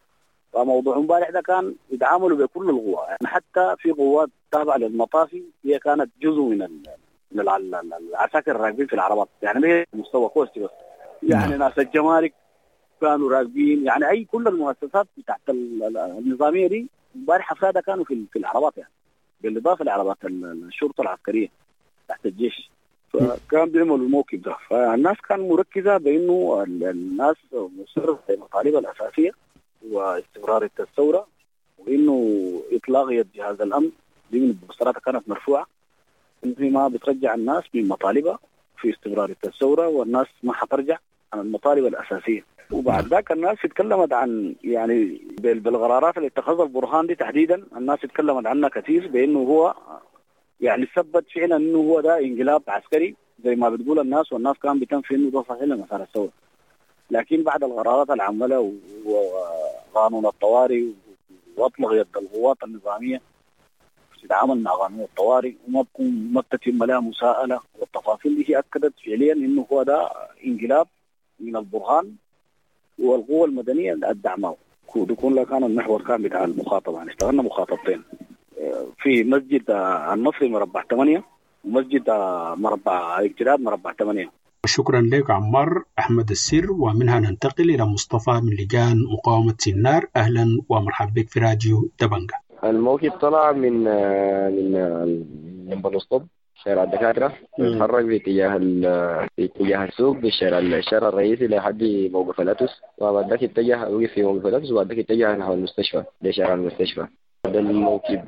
فموضوع امبارح ده كان يتعاملوا بكل القوه، يعني حتى في قوات تابعه للمطافي هي كانت جزء من من العساكر الراكبين في العربات، يعني هي مستوى كوستي بس، يعني ناس الجمارك كانوا راكبين، يعني اي كل المؤسسات بتاعت النظاميه دي امبارح افرادها كانوا في في العربات، يعني بالاضافه لعربات الشرطه العسكريه تحت الجيش. فكان بيعملوا الموكب ده، فالناس كان مركزه بانه الناس مصره المطالب الاساسيه واستمرار الثوره، وانه اطلاق يد جهاز الامن دي من البوسترات كانت مرفوعه انه ما بترجع الناس من مطالبها في استمرار الثوره، والناس ما حترجع عن المطالب الاساسيه. وبعد ذاك الناس اتكلمت عن يعني بالقرارات اللي اتخذها البرهان دي تحديدا، الناس اتكلمت عنها كثير بانه هو يعني ثبت فعلا انه هو ده انقلاب عسكري زي ما بتقول الناس، والناس كان بتنفي انه ده صحيح لمسار الثوره. لكن بعد القرارات العمله وقانون الطوارئ واطلق يد القوات النظاميه تتعامل مع قانون الطوارئ وما بكون ما تتم لها مساءله، والتفاصيل دي اكدت فعليا انه هو ده انقلاب من البرهان والقوه المدنيه الدعماء. يكون لك كان المحور كان بتاع المخاطبه، يعني اشتغلنا مخاطبتين في مسجد النصري مربع ثمانية ومسجد مربع اجتهاد مربع ثمانية. شكرا لك عمار أحمد السر. ومنها ننتقل إلى مصطفى من لجان مقاومة سنار. أهلا ومرحبا بك في راديو دبنجة. الموكب طلع من من من بلوسطوب شارع الدكاترة، يتحرك باتجاه في اتجاه السوق بالشارع الشارع الرئيسي لحد موقف الأتوس، وبعد ذاك اتجه وقف في موقف الأتوس، وبعد ذاك اتجه نحو المستشفى لشارع المستشفى. ده الموكب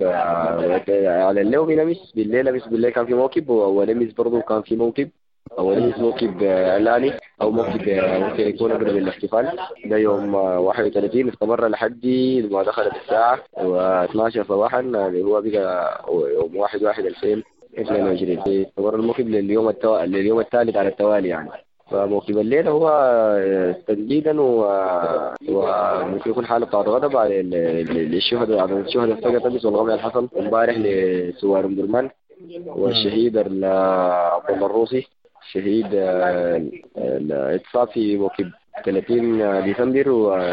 على الليل بيلمس بالليل، لمس بالليل كان في موكب، ولمس برضه كان في موكب أو لمس موكب إعلاني أو موكب ممكن يكون قبل الاحتفال. ده يوم واحد وثلاثين استمر لحد ما دخلت الساعة واثناشر صباحا اللي هو بقى يوم واحد واحد ألفين اثنين وعشرين. استمر الموكب لليوم التو... لليوم الثالث على التوالي يعني. فموكب الليل هو تجديدا وممكن يكون حالة بتاعت غضب على الشهداء على الشهداء فقط بس والغم اللي حصل امبارح لسوار ام درمان والشهيد عبد الله الروسي، شهيد اتصاب في موكب ثلاثين ديسمبر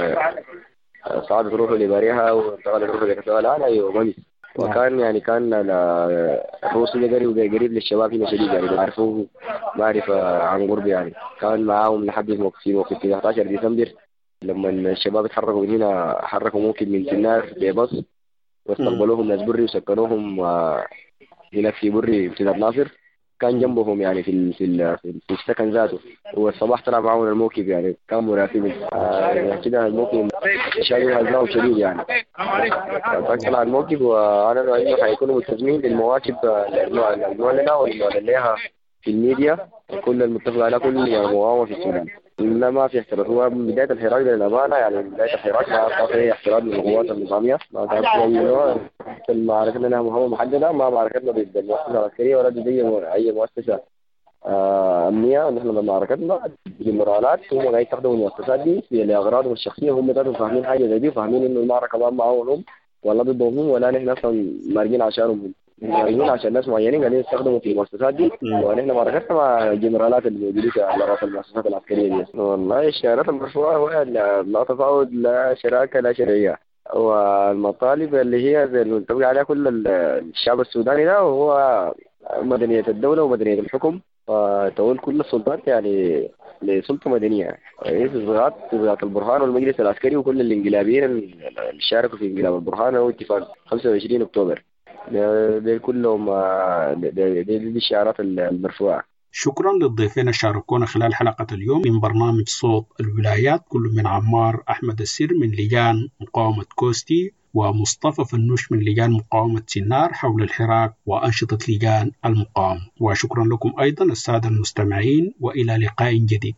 وصعدت روحه لباريها وانتقلت روحه لكتاب الآن يوم أمس. وكان يعني كان الروسي نقري وقريب للشباب هنا شديد، يعني بيعرفوه معرفة عن قرب، يعني كان معاهم لحد موقف في موقف في أحد عشر ديسمبر لما الشباب اتحركوا من هنا، حركوا ممكن من سنار ببص واستقبلوهم ناس بري وسكنوهم هناك في بري امتداد ناصر، كان جنبهم يعني في في في السكن ذاته. والصباح طلع معاهم الموكب يعني كان مرافقين آه كده الموكب شايل هزاهم شديد يعني. طلع الموكب وانا رأيي حيكونوا ملتزمين بالمواكب المعلنه واللي في الميديا كل المتفق على كل يعني مقاومه في السودان. إنما في احتراق، هو من بداية الحراك للأمانة يعني بداية الحراك ما كان في احتراق من القوات النظامية، ما كان في معركتنا لها مهمة محددة، ما معركتنا ضد المؤسسة العسكرية ولا ضد أي مؤسسة آه أمنية. نحن معركتنا جنرالات هم قاعدين يستخدموا المؤسسات دي لأغراضهم الشخصية، هم ذاتهم فاهمين حاجة زي دي وفاهمين إنه المعركة ما معهم هم ولا ضدهم هم ولا نحن أصلا مارجين عشانهم، مارجين عشان ناس معينين قاعدين يستخدموا في المؤسسات دي، ونحن معركتنا مع الجنرالات اللي موجودين على رأس المؤسسات العسكرية دي. والله الشعارات المرفوعة هو لا تفاوض لا شراكة لا شرعية، والمطالب اللي هي زي اللي متفق عليها كل الشعب السوداني ده، وهو مدنية الدولة ومدنية الحكم، وتقول كل السلطات يعني لسلطة مدنية. رئيس الضغط ضغط البرهان والمجلس العسكري وكل الانقلابيين اللي شاركوا في انقلاب البرهان واتفاق خمسة وعشرين أكتوبر، دي كلهم دي, دي, دي الشعارات المرفوعة. شكرا للضيفين اللي شاركونا خلال حلقة اليوم من برنامج صوت الولايات، كل من عمار أحمد السير من لجان مقاومة كوستي، ومصطفى فنوش من لجان مقاومة سنار حول الحراك وأنشطة لجان المقاومة. وشكرا لكم أيضا السادة المستمعين، وإلى لقاء جديد.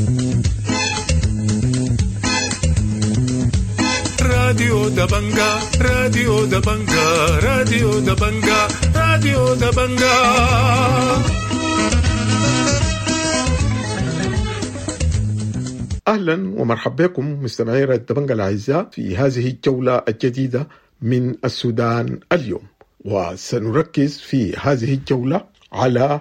راديو دبنجا راديو دبنجا راديو دبنجا راديو دبنجا. أهلا ومرحبا بكم مستمعي راديو دبنجا الأعزاء في هذه الجولة الجديدة من السودان اليوم، وسنركز في هذه الجولة على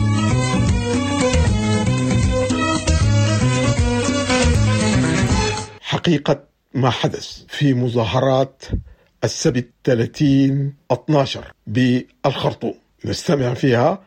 حقيقة ما حدث في مظاهرات السبت ثلاثين اثنا عشر بالخرطوم. نستمع فيها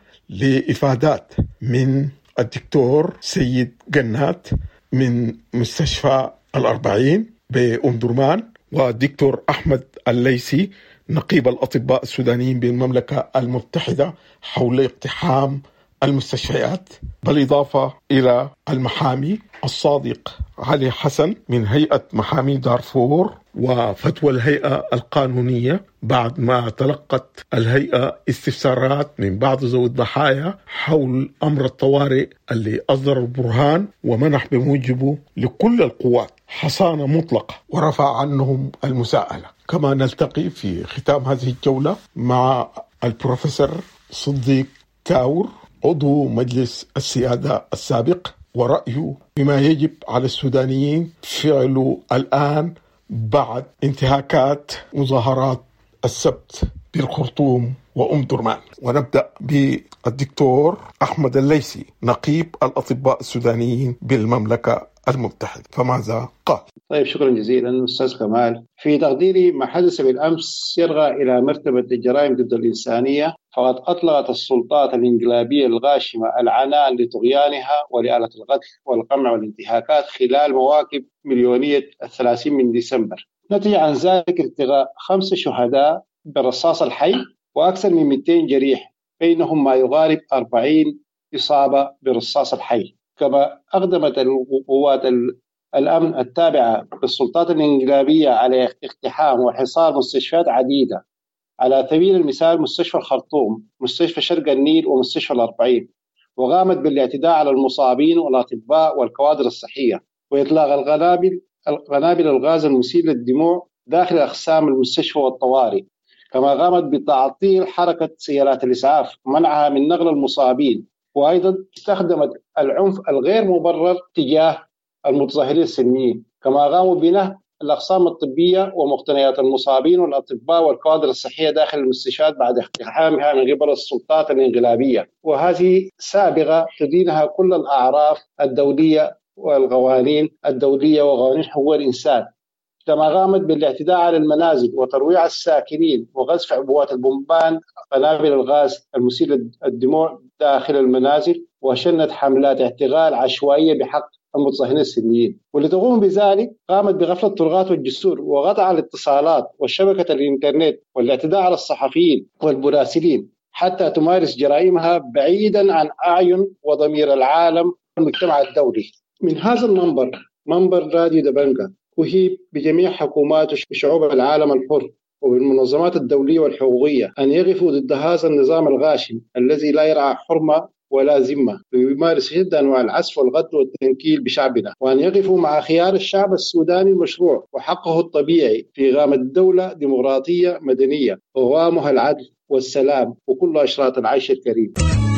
لإفادات من الدكتور سيد قنات من مستشفى الأربعين بأم درمان، والدكتور أحمد الليسي نقيب الأطباء السودانيين بالمملكة المتحدة حول اقتحام المستشفيات، بالإضافة إلى المحامي الصادق علي حسن من هيئة محامي دارفور، وفتوى الهيئة القانونية بعد ما تلقت الهيئة استفسارات من بعض ذوي الضحايا حول أمر الطوارئ اللي أصدر البرهان ومنح بموجبه لكل القوات حصانة مطلقة ورفع عنهم المساءلة. كما نلتقي في ختام هذه الجولة مع البروفيسور صديق تاور عضو مجلس السيادة السابق، ورأيه بما يجب على السودانيين فعله الآن بعد انتهاكات مظاهرات السبت بالخرطوم وأم درمان. ونبدأ بالدكتور أحمد الليسي نقيب الأطباء السودانيين بالمملكة المتحدة، فماذا قال؟ طيب، شكرا جزيلا أستاذ كمال. في تقديري ما حدث بالأمس يرغى إلى مرتبة الجرائم ضد الإنسانية، فقد أطلقت السلطات الإنقلابية الغاشمة العنان لطغيانها ولآلة القتل والقمع والانتهاكات خلال مواكب مليونية الثلاثين من ديسمبر. نتج عن ذلك ارتغاء خمسة شهداء بالرصاص الحي وأكثر من مئتين جريح، بينهم ما يقارب أربعين إصابة بالرصاص الحي. كما أقدمت القوات الأمن التابعة للسلطات الإنقلابية على اقتحام وحصار مستشفيات عديدة، على سبيل المثال مستشفى الخرطوم، مستشفى شرق النيل، ومستشفى الأربعين، وقامت بالاعتداء على المصابين والأطباء والكوادر الصحية، وإطلاق القنابل قنابل الغاز المسيل للدموع داخل أقسام المستشفى والطوارئ. كما قامت بتعطيل حركة سيارات الإسعاف ومنعها من نقل المصابين، وأيضا استخدمت العنف الغير مبرر تجاه المتظاهرين السلميين. كما قاموا بنهب الأقسام الطبية ومقتنيات المصابين والأطباء والكوادر الصحية داخل المستشفيات بعد اقتحامها من قبل السلطات الإنقلابية، وهذه سابقة تدينها كل الأعراف الدولية والقوانين الدولية وقوانين حقوق الإنسان. كما قامت بالاعتداء على المنازل وترويع الساكنين وقذف عبوات البومبان قنابل الغاز المسيل للدموع داخل المنازل، وشنت حملات اعتقال عشوائية بحق المتظاهرين السلميين. ولتقوم بذلك قامت بغفل الطرقات والجسور وقطع الاتصالات وشبكة الإنترنت والاعتداء على الصحفيين والمراسلين حتى تمارس جرائمها بعيدا عن أعين وضمير العالم والمجتمع الدولي. من هذا المنبر، منبر راديو دبنجا، أهيب بجميع حكومات وشعوب العالم الحر وبالمنظمات الدولية والحقوقية أن يقفوا ضد هذا النظام الغاشم الذي لا يرعى حرمة ولا ذمة، ويمارس شدة أنواع العسف والقتل والتنكيل بشعبنا، وأن يقفوا مع خيار الشعب السوداني المشروع وحقه الطبيعي في إقامة دولة ديمقراطية مدنية وقوامها العدل والسلام وكل أشراط العيش الكريم.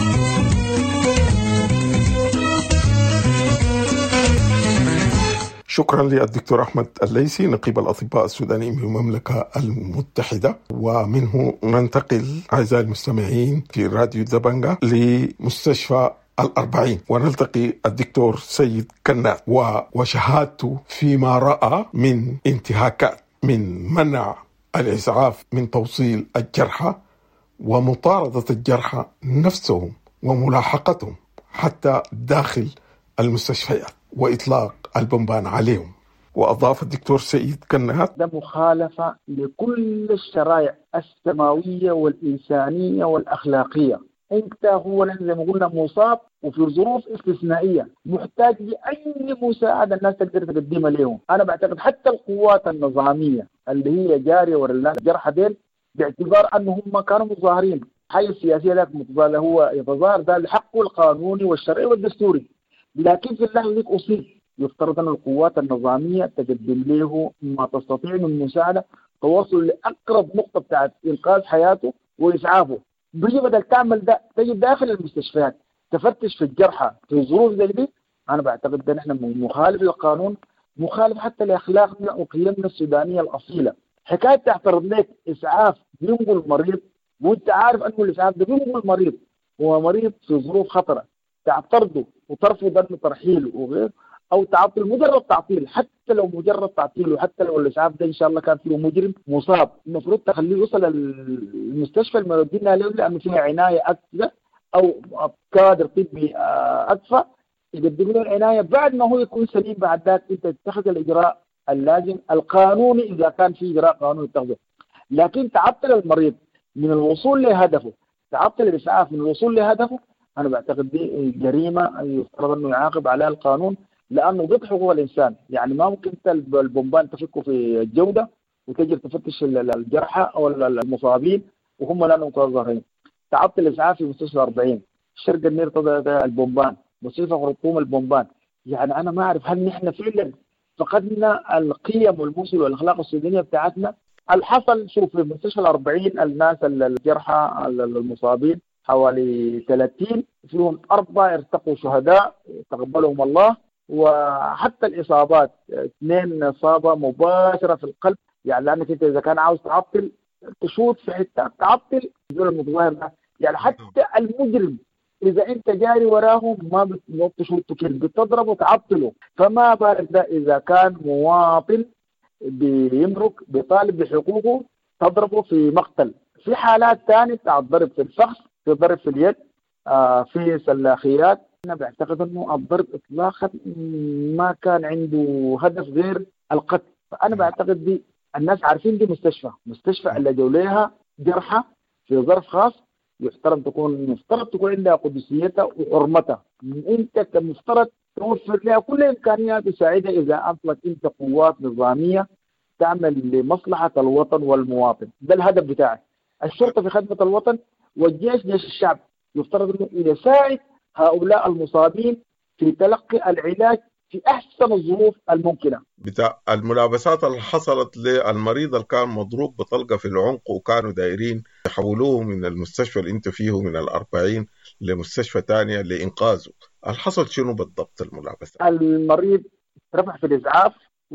شكرا للدكتور أحمد الليسي نقيب الأطباء السودانيين بالمملكة المتحدة. ومنه ننتقل أعزائي المستمعين في راديو دبنجا لمستشفى الأربعين، ونلتقي الدكتور سيد قنات وشهادته فيما رأى من انتهاكات من منع الإسعاف من توصيل الجرحى ومطاردة الجرحى نفسهم وملاحقتهم حتى داخل المستشفيات وإطلاق البنبان عليهم. وأضاف الدكتور سعيد كنهات: ده مخالفة لكل الشرائع السماوية والإنسانية والأخلاقية. أنت هو زي ما قلنا مصاب وفي ظروف استثنائية محتاج لأي مساعدة الناس تقدر تقدمها لهم. أنا بعتقد حتى القوات النظامية اللي هي جارية ورا الجرحى ديل باعتبار أنهم ما كانوا مظاهرين، الحي السياسية لك متظاهر هو يتظاهر ده لحقه القانوني والشرعي والدستوري، لكن في اللحظة ديك أصيب يفترض أن القوات النظامية تقدم له ما تستطيع من مساعدة توصل لأقرب نقطة بتاعت إنقاذ حياته وإسعافه. بيجي بدل تعمل ده تجي داخل المستشفيات تفتش في الجرحى في ظروف زي دي. أنا بعتقد أن إحنا مخالف للقانون، مخالف حتى لأخلاقنا وقيمنا السودانية الأصيلة. حكاية تعترض لك إسعاف بينقل مريض وأنت عارف أنه الإسعاف ده بينقل مريض هو مريض في ظروف خطرة، تعترضه وترفض أنه ترحيله وغير أو تعطيل مجرد تعطيل، حتى لو مجرد تعطيل وحتى لو الإسعاف ده إن شاء الله كان فيه مجرم مصاب المفروض تخليه يوصل المستشفى المودينا له لأنه فيها عناية أكثر أو كادر طبي أكثر يقدم له العناية بعد ما هو يكون سليم. بعد ذلك أنت تتخذ الإجراء اللازم القانوني إذا كان في إجراء قانوني تاخذه. لكن تعطل المريض من الوصول لهدفه، تعطل الإسعاف من الوصول لهدفه، أنا بعتقد دي جريمة يفترض أنه يعاقب عليها القانون لأنه ضد حقوق الإنسان. يعني ما ممكن البومبان تفكه في الجودة وتجي تفتش الجرحى أو المصابين وهم لا متظاهرين. تعطل الإسعاف في مستشفى أربعين، شرق النير تضع البومبان، مستشفى خرطوم البومبان. يعني أنا ما أعرف هل نحن فعلا فقدنا القيم والمثل والأخلاق السودانية بتاعتنا. الحصل شوف في مستشفى الأربعين الناس الجرحى المصابين حوالي ثلاثين، فيهم أربعة ارتقوا شهداء تقبلهم الله، وحتى الإصابات اثنين إصابة مباشرة في القلب. يعني لأنك أنت إذا كان عاوز تعطل تشوط في حتة تعطل دول المتظاهر ده. يعني حتى المجرم إذا أنت جاري وراهم ما بتشوط كل بتضرب وتعطله، فما بالك ده إذا كان مواطن بيمرك بيطالب بحقوقه تضربه في مقتل. في حالات ثانية الضرب في الفخذ، في ضرب في اليد، آه في سلاخيات. أنا بعتقد أنه الضرب إطلاقا ما كان عنده هدف غير القتل. فأنا بعتقد دي الناس عارفين دي مستشفى مستشفى اللي جوليها جرحى في ظرف خاص يفترض تكون مفترض تكون عندها قدسيتها وحرمتها. أنت كمفترض توفر لها كل إمكانيات تساعدها إذا أطلق أنت قوات نظامية تعمل لمصلحة الوطن والمواطن. ده الهدف بتاعك. الشرطة في خدمة الوطن والجيش جيش الشعب يفترض أنه يساعد هؤلاء المصابين في تلقي العلاج في أحسن الظروف الممكنة. بتاع الملابسات اللي حصلت للمريض اللي كان مضروب بطلقة في العنق وكانوا دايرين يحولوه من المستشفى اللي انت فيه من الأربعين لمستشفى تانية لإنقاذه، الحصل شنو بالضبط الملابسات؟ المريض رفع في الإسعاف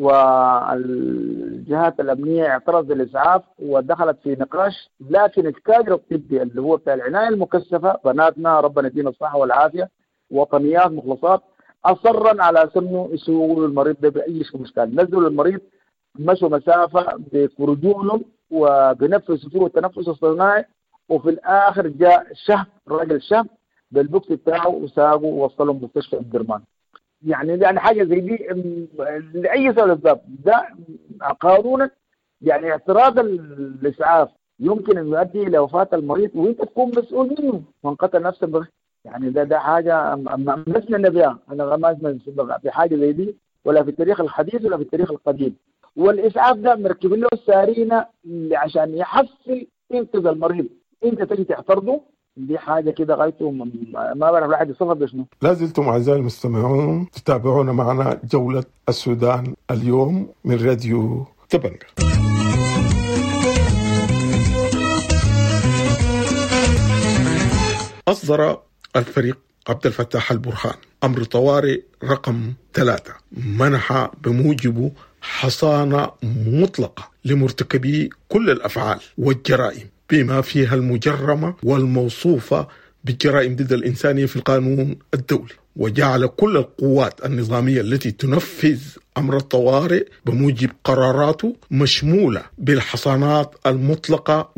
والجهات الأمنية اعترضت الإسعاف ودخلت في نقاش، لكن الكادر الطبي اللي هو بتاع العناية المكثفة بناتنا ربنا يدينا الصحة والعافية وطنيات مخلصات أصرا على سنه يسوقوا المريض ده بأي مشكلة. نزلوا المريض مشوا مسافة برجولهم وبنفس فيه التنفس الصناعي، وفي الآخر جاء شهب راجل شهب بالبوكس بتاعه وساقوا ووصلهم مستشفى الدرمان. يعني يعني حاجة زي دي لأي سبب ده قانونا يعني اعتراض الإسعاف يمكن أن يؤدي إلى وفاة المريض وأنت تكون مسؤول منه من قتل نفسه بغير. يعني ده ده حاجة ما سمعنا بها، أنا ما سمعنا في حاجة زي دي ولا في التاريخ الحديث ولا في التاريخ القديم. والإسعاف ده مركبين له السارينة عشان يحصل ينقذ المريض، أنت تجي تعترضه، دي حاجة كده غايته ما بعرف الواحد يصفر بشنو. لا زلتم أعزائي المستمعون تتابعون معنا جولة السودان اليوم من راديو دبنجة. أصدر الفريق عبد الفتاح البرهان أمر طوارئ رقم ثلاثة منح بموجبه حصانة مطلقة لمرتكبي كل الأفعال والجرائم بما فيها المجرمة والموصوفة بالجرائم ضد الإنسانية في القانون الدولي، وجعل كل القوات النظامية التي تنفذ أمر الطوارئ بموجب قراراته مشمولة بالحصانات المطلقة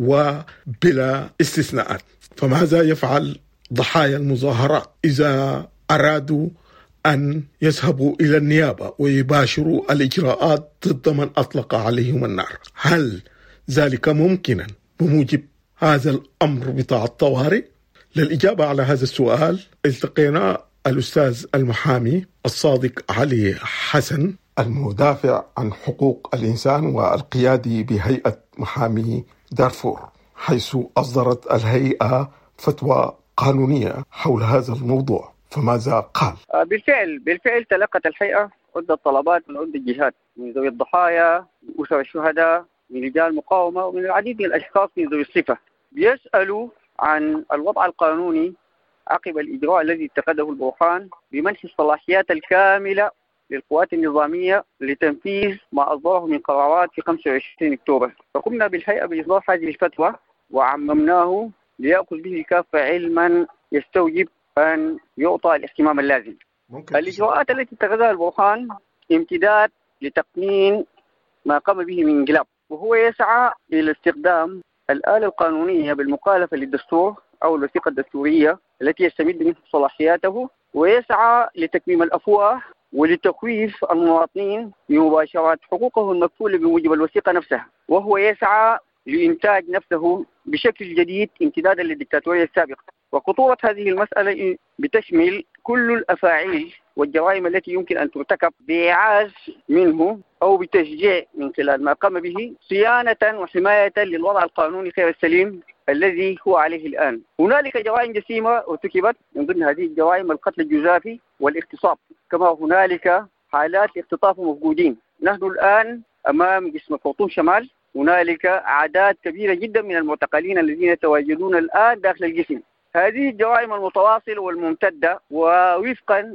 وبلا استثناءات. فماذا يفعل ضحايا المظاهرات إذا أرادوا أن يذهبوا إلى النيابة ويباشروا الإجراءات ضد من أطلق عليهم النار؟ هل ذلك ممكنا بموجب هذا الأمر بتاع الطوارئ؟ للإجابة على هذا السؤال التقينا الأستاذ المحامي الصادق علي حسن، المدافع عن حقوق الإنسان والقيادي بهيئة محامي دارفور، حيث أصدرت الهيئة فتوى قانونية حول هذا الموضوع. فماذا قال؟ بالفعل بالفعل تلقت الهيئة عدة طلبات من عدة جهات، من ذوي الضحايا، من أسر الشهداء، من رجال المقاومة، ومن العديد من الأشخاص من ذوي الصفة، بيسألوا عن الوضع القانوني عقب الإجراء الذي اتخذه البرهان بمنح الصلاحيات الكاملة للقوات النظامية لتنفيذ ما أصدره من قرارات في خمسة وعشرين أكتوبر. فقمنا بالهيئة بإصدار هذه الفتوى وعممناه ليأخذ به الكافة علما يستوجب أن يعطى الاهتمام اللازم. الإجراءات التي اتخذها البرهان امتداد لتقنين ما قام به من انقلاب، وهو يسعى إلى استخدام الآلة القانونية بالمخالفة للدستور أو الوثيقة الدستورية التي يستمد منها صلاحياته، ويسعى لتكميم الأفواه ولتخويف المواطنين بمباشرة حقوقه المكفولة بموجب الوثيقة نفسها، وهو يسعى لإنتاج نفسه بشكل جديد امتدادا للدكتاتورية السابقة. وخطورة هذه المسألة بتشمل كل الأفاعيل والجرائم التي يمكن أن ترتكب بإعاز منه أو بتشجيع من خلال ما قام به صيانة وحماية للوضع القانوني غير السليم الذي هو عليه الآن. هنالك جرائم جسيمة ارتكبت، من ضمن هذه الجرائم القتل الجزافي والاغتصاب، كما هنالك حالات اختطاف ومفقودين. نحن الآن أمام قسم خرطوم شمال هنالك أعداد كبيرة جدا من المعتقلين الذين يتواجدون الآن داخل القسم. هذه الجرائم المتواصلة والممتدة ووفقا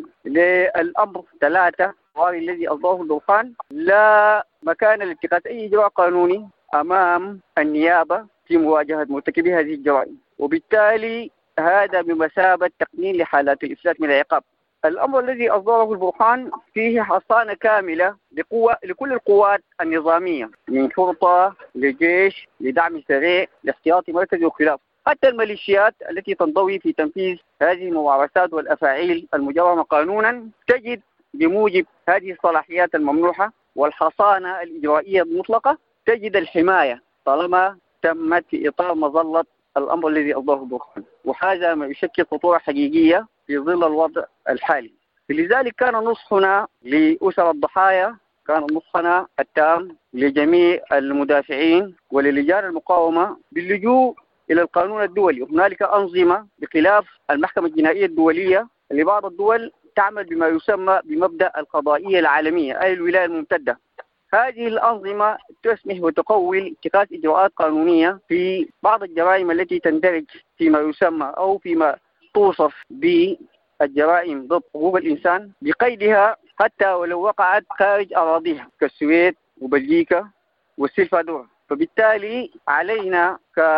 للأمر ثلاثة الذي أصدره البرهان لا مكان لاتخاذ أي إجراء قانوني أمام النيابة في مواجهة مرتكبي هذه الجرائم، وبالتالي هذا بمثابة تقنين لحالات الإفلات من العقاب. الأمر الذي أصدره البرهان فيه حصانة كاملة لقوة لكل القوات النظامية، من شرطة لجيش لدعم سريع لاحتياطي مركزي وخلافه، حتى الميليشيات التي تنضوي في تنفيذ هذه الممارسات والأفاعيل المجرمة قانونا تجد بموجب هذه الصلاحيات الممنوحة والحصانة الإجرائية المطلقة تجد الحماية طالما تمت في إطار مظلة الأمر الذي أصدره البرهان، وهذا ما يشكل خطورة حقيقية في ظل الوضع الحالي. لذلك كان نصحنا لأسر الضحايا، كان نصحنا التام لجميع المدافعين وللجان المقاومة باللجوء إلى القانون الدولي. هنالك أنظمة بخلاف المحكمة الجنائية الدولية لبعض الدول تعمل بما يسمى بمبدأ القضائية العالمية أي الولاية الممتدة. هذه الأنظمة تسمح وتقوي اتخاذ إجراءات قانونية في بعض الجرائم التي تندرج فيما يسمى أو فيما توصف بالجرائم ضد حقوق الإنسان بقيدها حتى ولو وقعت خارج أراضيها كالسويد وبلجيكا والسلفادور. فبالتالي علينا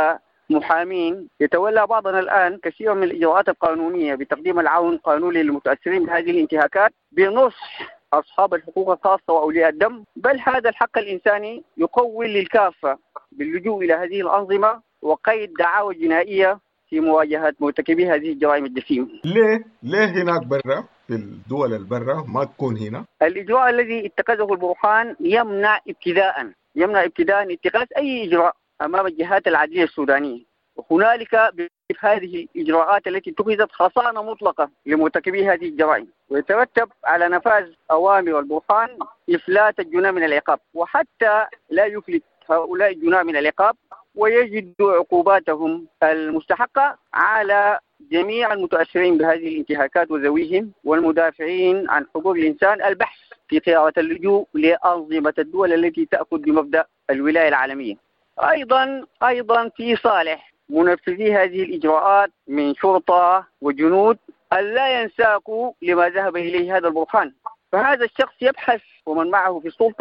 كمحامين يتولى بعضنا الآن كثيرا من الإجراءات القانونية بتقديم العون القانوني للمتأثرين بهذه الانتهاكات بنصح أصحاب الحقوق الخاصة وأولياء الدم، بل هذا الحق الإنساني يقوي للكافة باللجوء إلى هذه الأنظمة وقيد دعاوى جنائية في مواجهة مرتكبي هذه الجرائم الجسيمة. ليه؟ ليه هناك برا في الدول البرة ما تكون هنا؟ الإجراء الذي اتخذه البرهان يمنع ابتداء يمنع ابتداء اتخاذ أي إجراء أمام الجهات العدلية السودانية، وهنالك بهذه الإجراءات التي اتخذت حصانة مطلقة لمرتكبي هذه الجرائم، ويترتب على نفاذ أوامر البرهان إفلات الجناة من العقاب، وحتى لا يفلت هؤلاء الجناة من العقاب ويجدوا عقوباتهم المستحقة على جميع المتأثرين بهذه الانتهاكات وذويهم والمدافعين عن حقوق الإنسان البحث في خيارة اللجوء لأنظمة الدول التي تأخذ بمبدأ الولاية العالمية. أيضا أيضا في صالح منفذي هذه الإجراءات من شرطة وجنود ألا ينساقوا لما ذهب إليه هذا البرهان. فهذا الشخص يبحث ومن معه في السلطة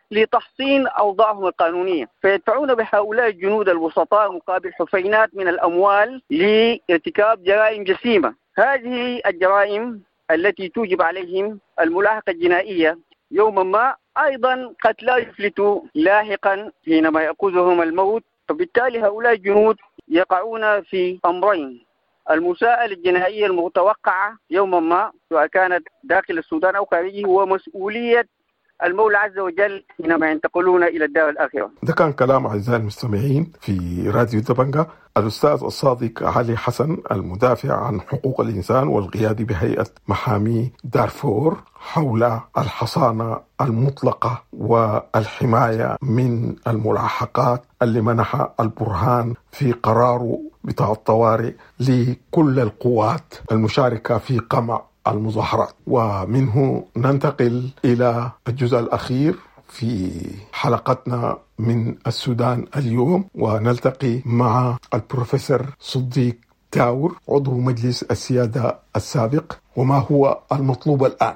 لتحصين أوضاعهم القانونية، فيدفعون بهؤلاء الجنود الوسطاء مقابل حفينات من الأموال لارتكاب جرائم جسيمة. هذه الجرائم التي توجب عليهم الملاحقة الجنائية يوما ما أيضا قد لا يفلتوا لاحقا حينما يأخذهم الموت، فبالتالي هؤلاء الجنود يقعون في أمرين: المساءلة الجنائية المتوقعة يوما ما سواء كانت داخل السودان أو خارجه، ومسؤولية المولى عز وجل حينما ينتقلون إلى الدار الآخرة. ده كان كلام أعزائي المستمعين في راديو دبنجة الأستاذ الصادق علي حسن، المدافع عن حقوق الإنسان والقيادي بهيئة محامي دارفور، حول الحصانة المطلقة والحماية من الملاحقات اللي منح البرهان في قراره بتاع الطوارئ لكل القوات المشاركة في قمع المظاهرات. ومنه ننتقل إلى الجزء الأخير في حلقتنا من السودان اليوم، ونلتقي مع البروفيسور صديق تاور عضو مجلس السيادة السابق. وما هو المطلوب الآن؟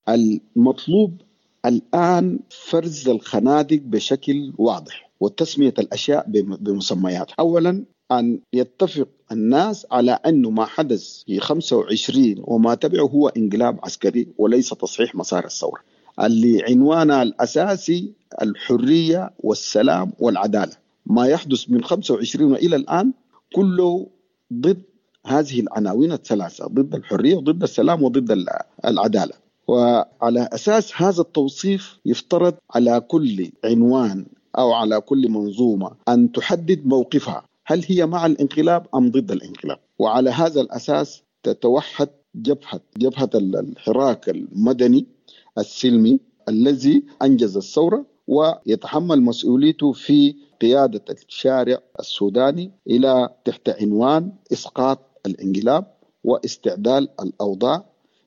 المطلوب الآن فرز الخنادق بشكل واضح وتسمية الأشياء بمسميات. أولا أن يتفق الناس على أنه ما حدث في خمسة وعشرين وما تبعه هو انقلاب عسكري وليس تصحيح مسار الثورة، اللي عنوانها الأساسي الحرية والسلام والعدالة. ما يحدث من خمسة وعشرين إلى الآن كله ضد هذه العناوين الثلاثة، ضد الحرية وضد السلام وضد العدالة. وعلى أساس هذا التوصيف يفترض على كل عنوان أو على كل منظومة أن تحدد موقفها، هل هي مع الانقلاب أم ضد الانقلاب؟ وعلى هذا الأساس تتوحد جبهة جبهة الحراك المدني السلمي الذي أنجز الثورة ويتحمل مسؤوليته في قيادة الشارع السوداني إلى تحت عنوان إسقاط الانقلاب واستعدال الأوضاع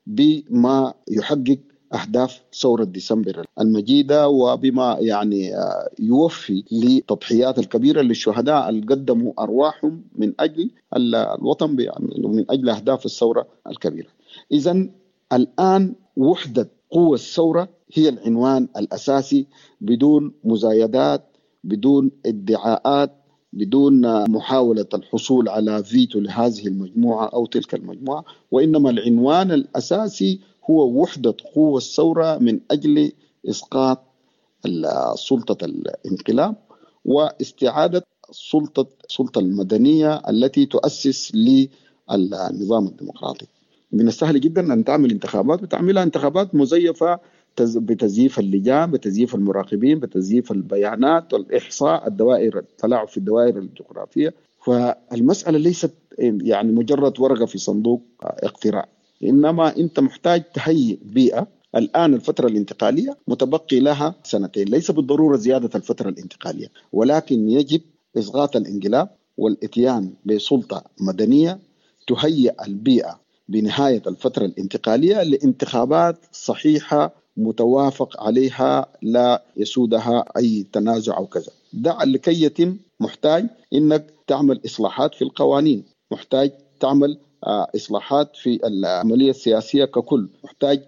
بما يحقق أهداف ثورة ديسمبر المجيدة، وبما يعني يوفي لتضحيات الكبيرة للشهداء اللي قدموا أرواحهم من أجل الوطن، من أجل أهداف الثورة الكبيرة. إذن الآن وحدة قوة الثورة هي العنوان الأساسي، بدون مزايدات، بدون ادعاءات، بدون محاولة الحصول على فيتو لهذه المجموعة أو تلك المجموعة، وإنما العنوان الأساسي هو وحدة قوة الثورة من أجل إسقاط سلطة الانقلاب واستعادة سلطة السلطة المدنية التي تؤسس للنظام الديمقراطي. من السهل جدا أن تعمل انتخابات وتعملها انتخابات مزيفة بتزييف اللجان، بتزييف المراقبين، بتزييف البيانات والإحصاء، الدوائر، التلاعب في الدوائر الجغرافية. فالمسألة ليست يعني مجرد ورقة في صندوق اقتراع، إنما أنت محتاج تهيئ بيئة. الآن الفترة الانتقالية متبقي لها سنتين، ليس بالضرورة زيادة الفترة الانتقالية، ولكن يجب إسقاط الانقلاب والإتيان بسلطة مدنية تهيئ البيئة بنهاية الفترة الانتقالية لانتخابات صحيحة متوافق عليها لا يسودها أي تنازع أو كذا. دع لكي يتم محتاج إنك تعمل إصلاحات في القوانين، محتاج تعمل إصلاحات في العملية السياسية ككل، محتاج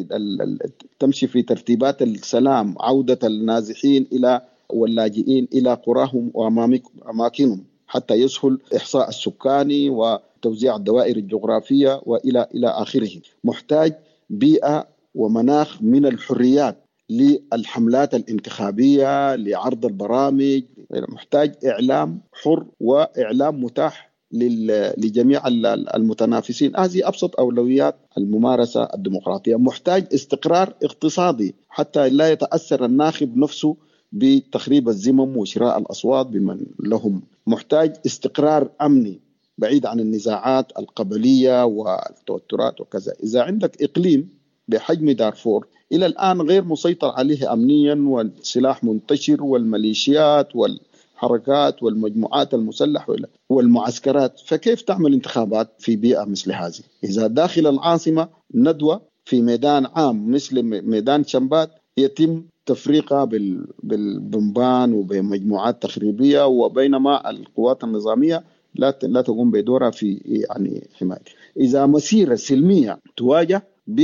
تمشي في ترتيبات السلام، عودة النازحين إلى واللاجئين إلى قراهم وأماكنهم حتى يسهل إحصاء السكاني وتوزيع الدوائر الجغرافية وإلى إلى آخره. محتاج بيئة ومناخ من الحريات للحملات الانتخابية، لعرض البرامج، محتاج إعلام حر وإعلام متاح لجميع المتنافسين. هذه أبسط أولويات الممارسة الديمقراطية. محتاج استقرار اقتصادي حتى لا يتأثر الناخب نفسه بتخريب الزمم وشراء الأصوات بمن لهم. محتاج استقرار أمني بعيد عن النزاعات القبلية والتوترات وكذا. إذا عندك إقليم بحجم دارفور إلى الآن غير مسيطر عليه أمنيا، والسلاح منتشر والميليشيات والحركات والمجموعات المسلحة والمعسكرات، فكيف تعمل انتخابات في بيئة مثل هذه؟ إذا داخل العاصمة ندوة في ميدان عام مثل ميدان شمبات يتم تفريقها بالبنبان وبمجموعات تخريبية، وبينما القوات النظامية لا لا تقوم بدورها في يعني حماية. إذا مسيرة سلمية تواجه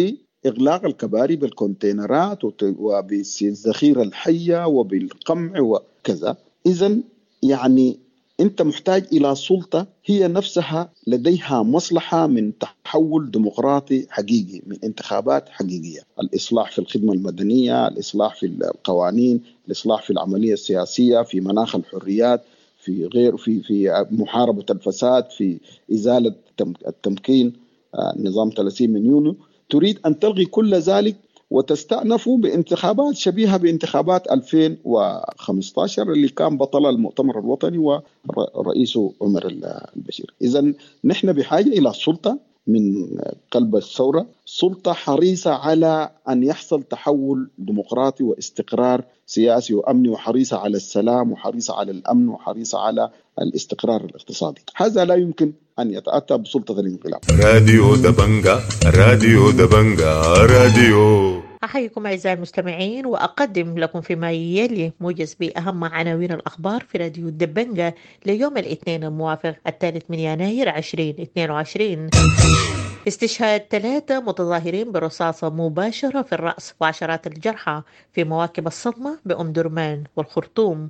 إغلاق الكباري بالكونتينرات وبالذخيرة الحية وبالقمع وكذا. إذن يعني أنت محتاج إلى سلطة هي نفسها لديها مصلحة من تحول ديمقراطي حقيقي، من انتخابات حقيقية، الإصلاح في الخدمة المدنية، الإصلاح في القوانين، الإصلاح في العملية السياسية، في مناخ الحريات، في غير في في محاربة الفساد، في إزالة التمكين، نظام ثلاثين من يونيو. تريد أن تلغي كل ذلك وتستأنف بانتخابات شبيهة بانتخابات ألفين وخمسة عشر اللي كان بطل المؤتمر الوطني ورئيسه عمر البشير. إذن نحن بحاجة إلى سلطة من قلب الثورة، سلطة حريصة على أن يحصل تحول ديمقراطي واستقرار سياسي وأمني، وحريصة على السلام، وحريصة على الأمن، وحريصة على الاستقرار الاقتصادي. هذا لا يمكن أن يتأتى بسلطة الانقلاب. راديو دبنجا راديو دبنجا راديو. أحييكم أعزائي المستمعين، وأقدم لكم فيما يلي موجز بأهم عناوين الأخبار في راديو دبنجا ليوم الاثنين الموافق الثالث من يناير ألفين واثنين وعشرين. استشهاد ثلاثة متظاهرين برصاصة مباشرة في الرأس وعشرات الجرحى في مواكب الصدمة بأم درمان والخرطوم.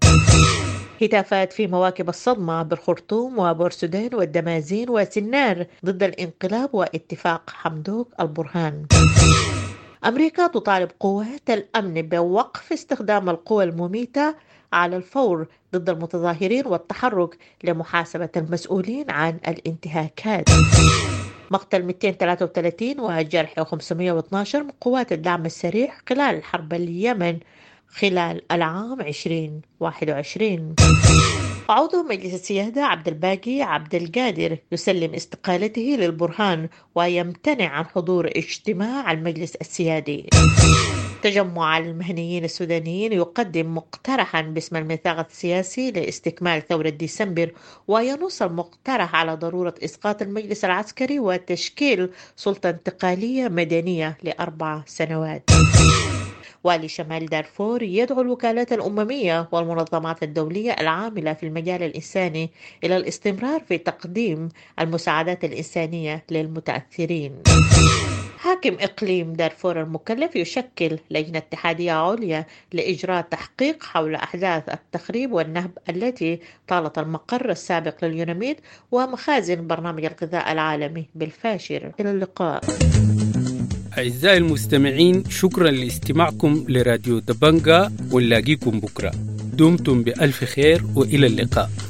هتافات في مواكب الصدمة بالخرطوم وبورسودان والدمازين وسنار ضد الانقلاب واتفاق حمدوك البرهان. أمريكا تطالب قوات الأمن بوقف استخدام القوى المميتة على الفور ضد المتظاهرين والتحرك لمحاسبة المسؤولين عن الانتهاكات. مقتل مئتين وثلاثة وثلاثين وجرح خمسمئة واثني عشر من قوات الدعم السريع خلال حرب اليمن خلال العام ألفين وواحد وعشرين. عضو مجلس السيادة عبد الباقي عبد القادر يسلم استقالته للبرهان ويمتنع عن حضور اجتماع المجلس السيادي. تجمع المهنيين السودانيين يقدم مقترحا باسم الميثاق السياسي لاستكمال ثورة ديسمبر، وينص المقترح على ضرورة إسقاط المجلس العسكري وتشكيل سلطة انتقالية مدنية لأربع سنوات. والي شمال دارفور يدعو الوكالات الأممية والمنظمات الدولية العاملة في المجال الإنساني إلى الاستمرار في تقديم المساعدات الإنسانية للمتأثرين. حاكم إقليم دارفور المكلف يشكل لجنة اتحادية عليا لإجراء تحقيق حول أحداث التخريب والنهب التي طالت المقر السابق لليوناميد ومخازن برنامج الغذاء العالمي بالفاشر. إلى اللقاء. أعزائي المستمعين، شكرا لاستماعكم لراديو دبنجا، ونلاقيكم بكرة. دمتم بألف خير وإلى اللقاء.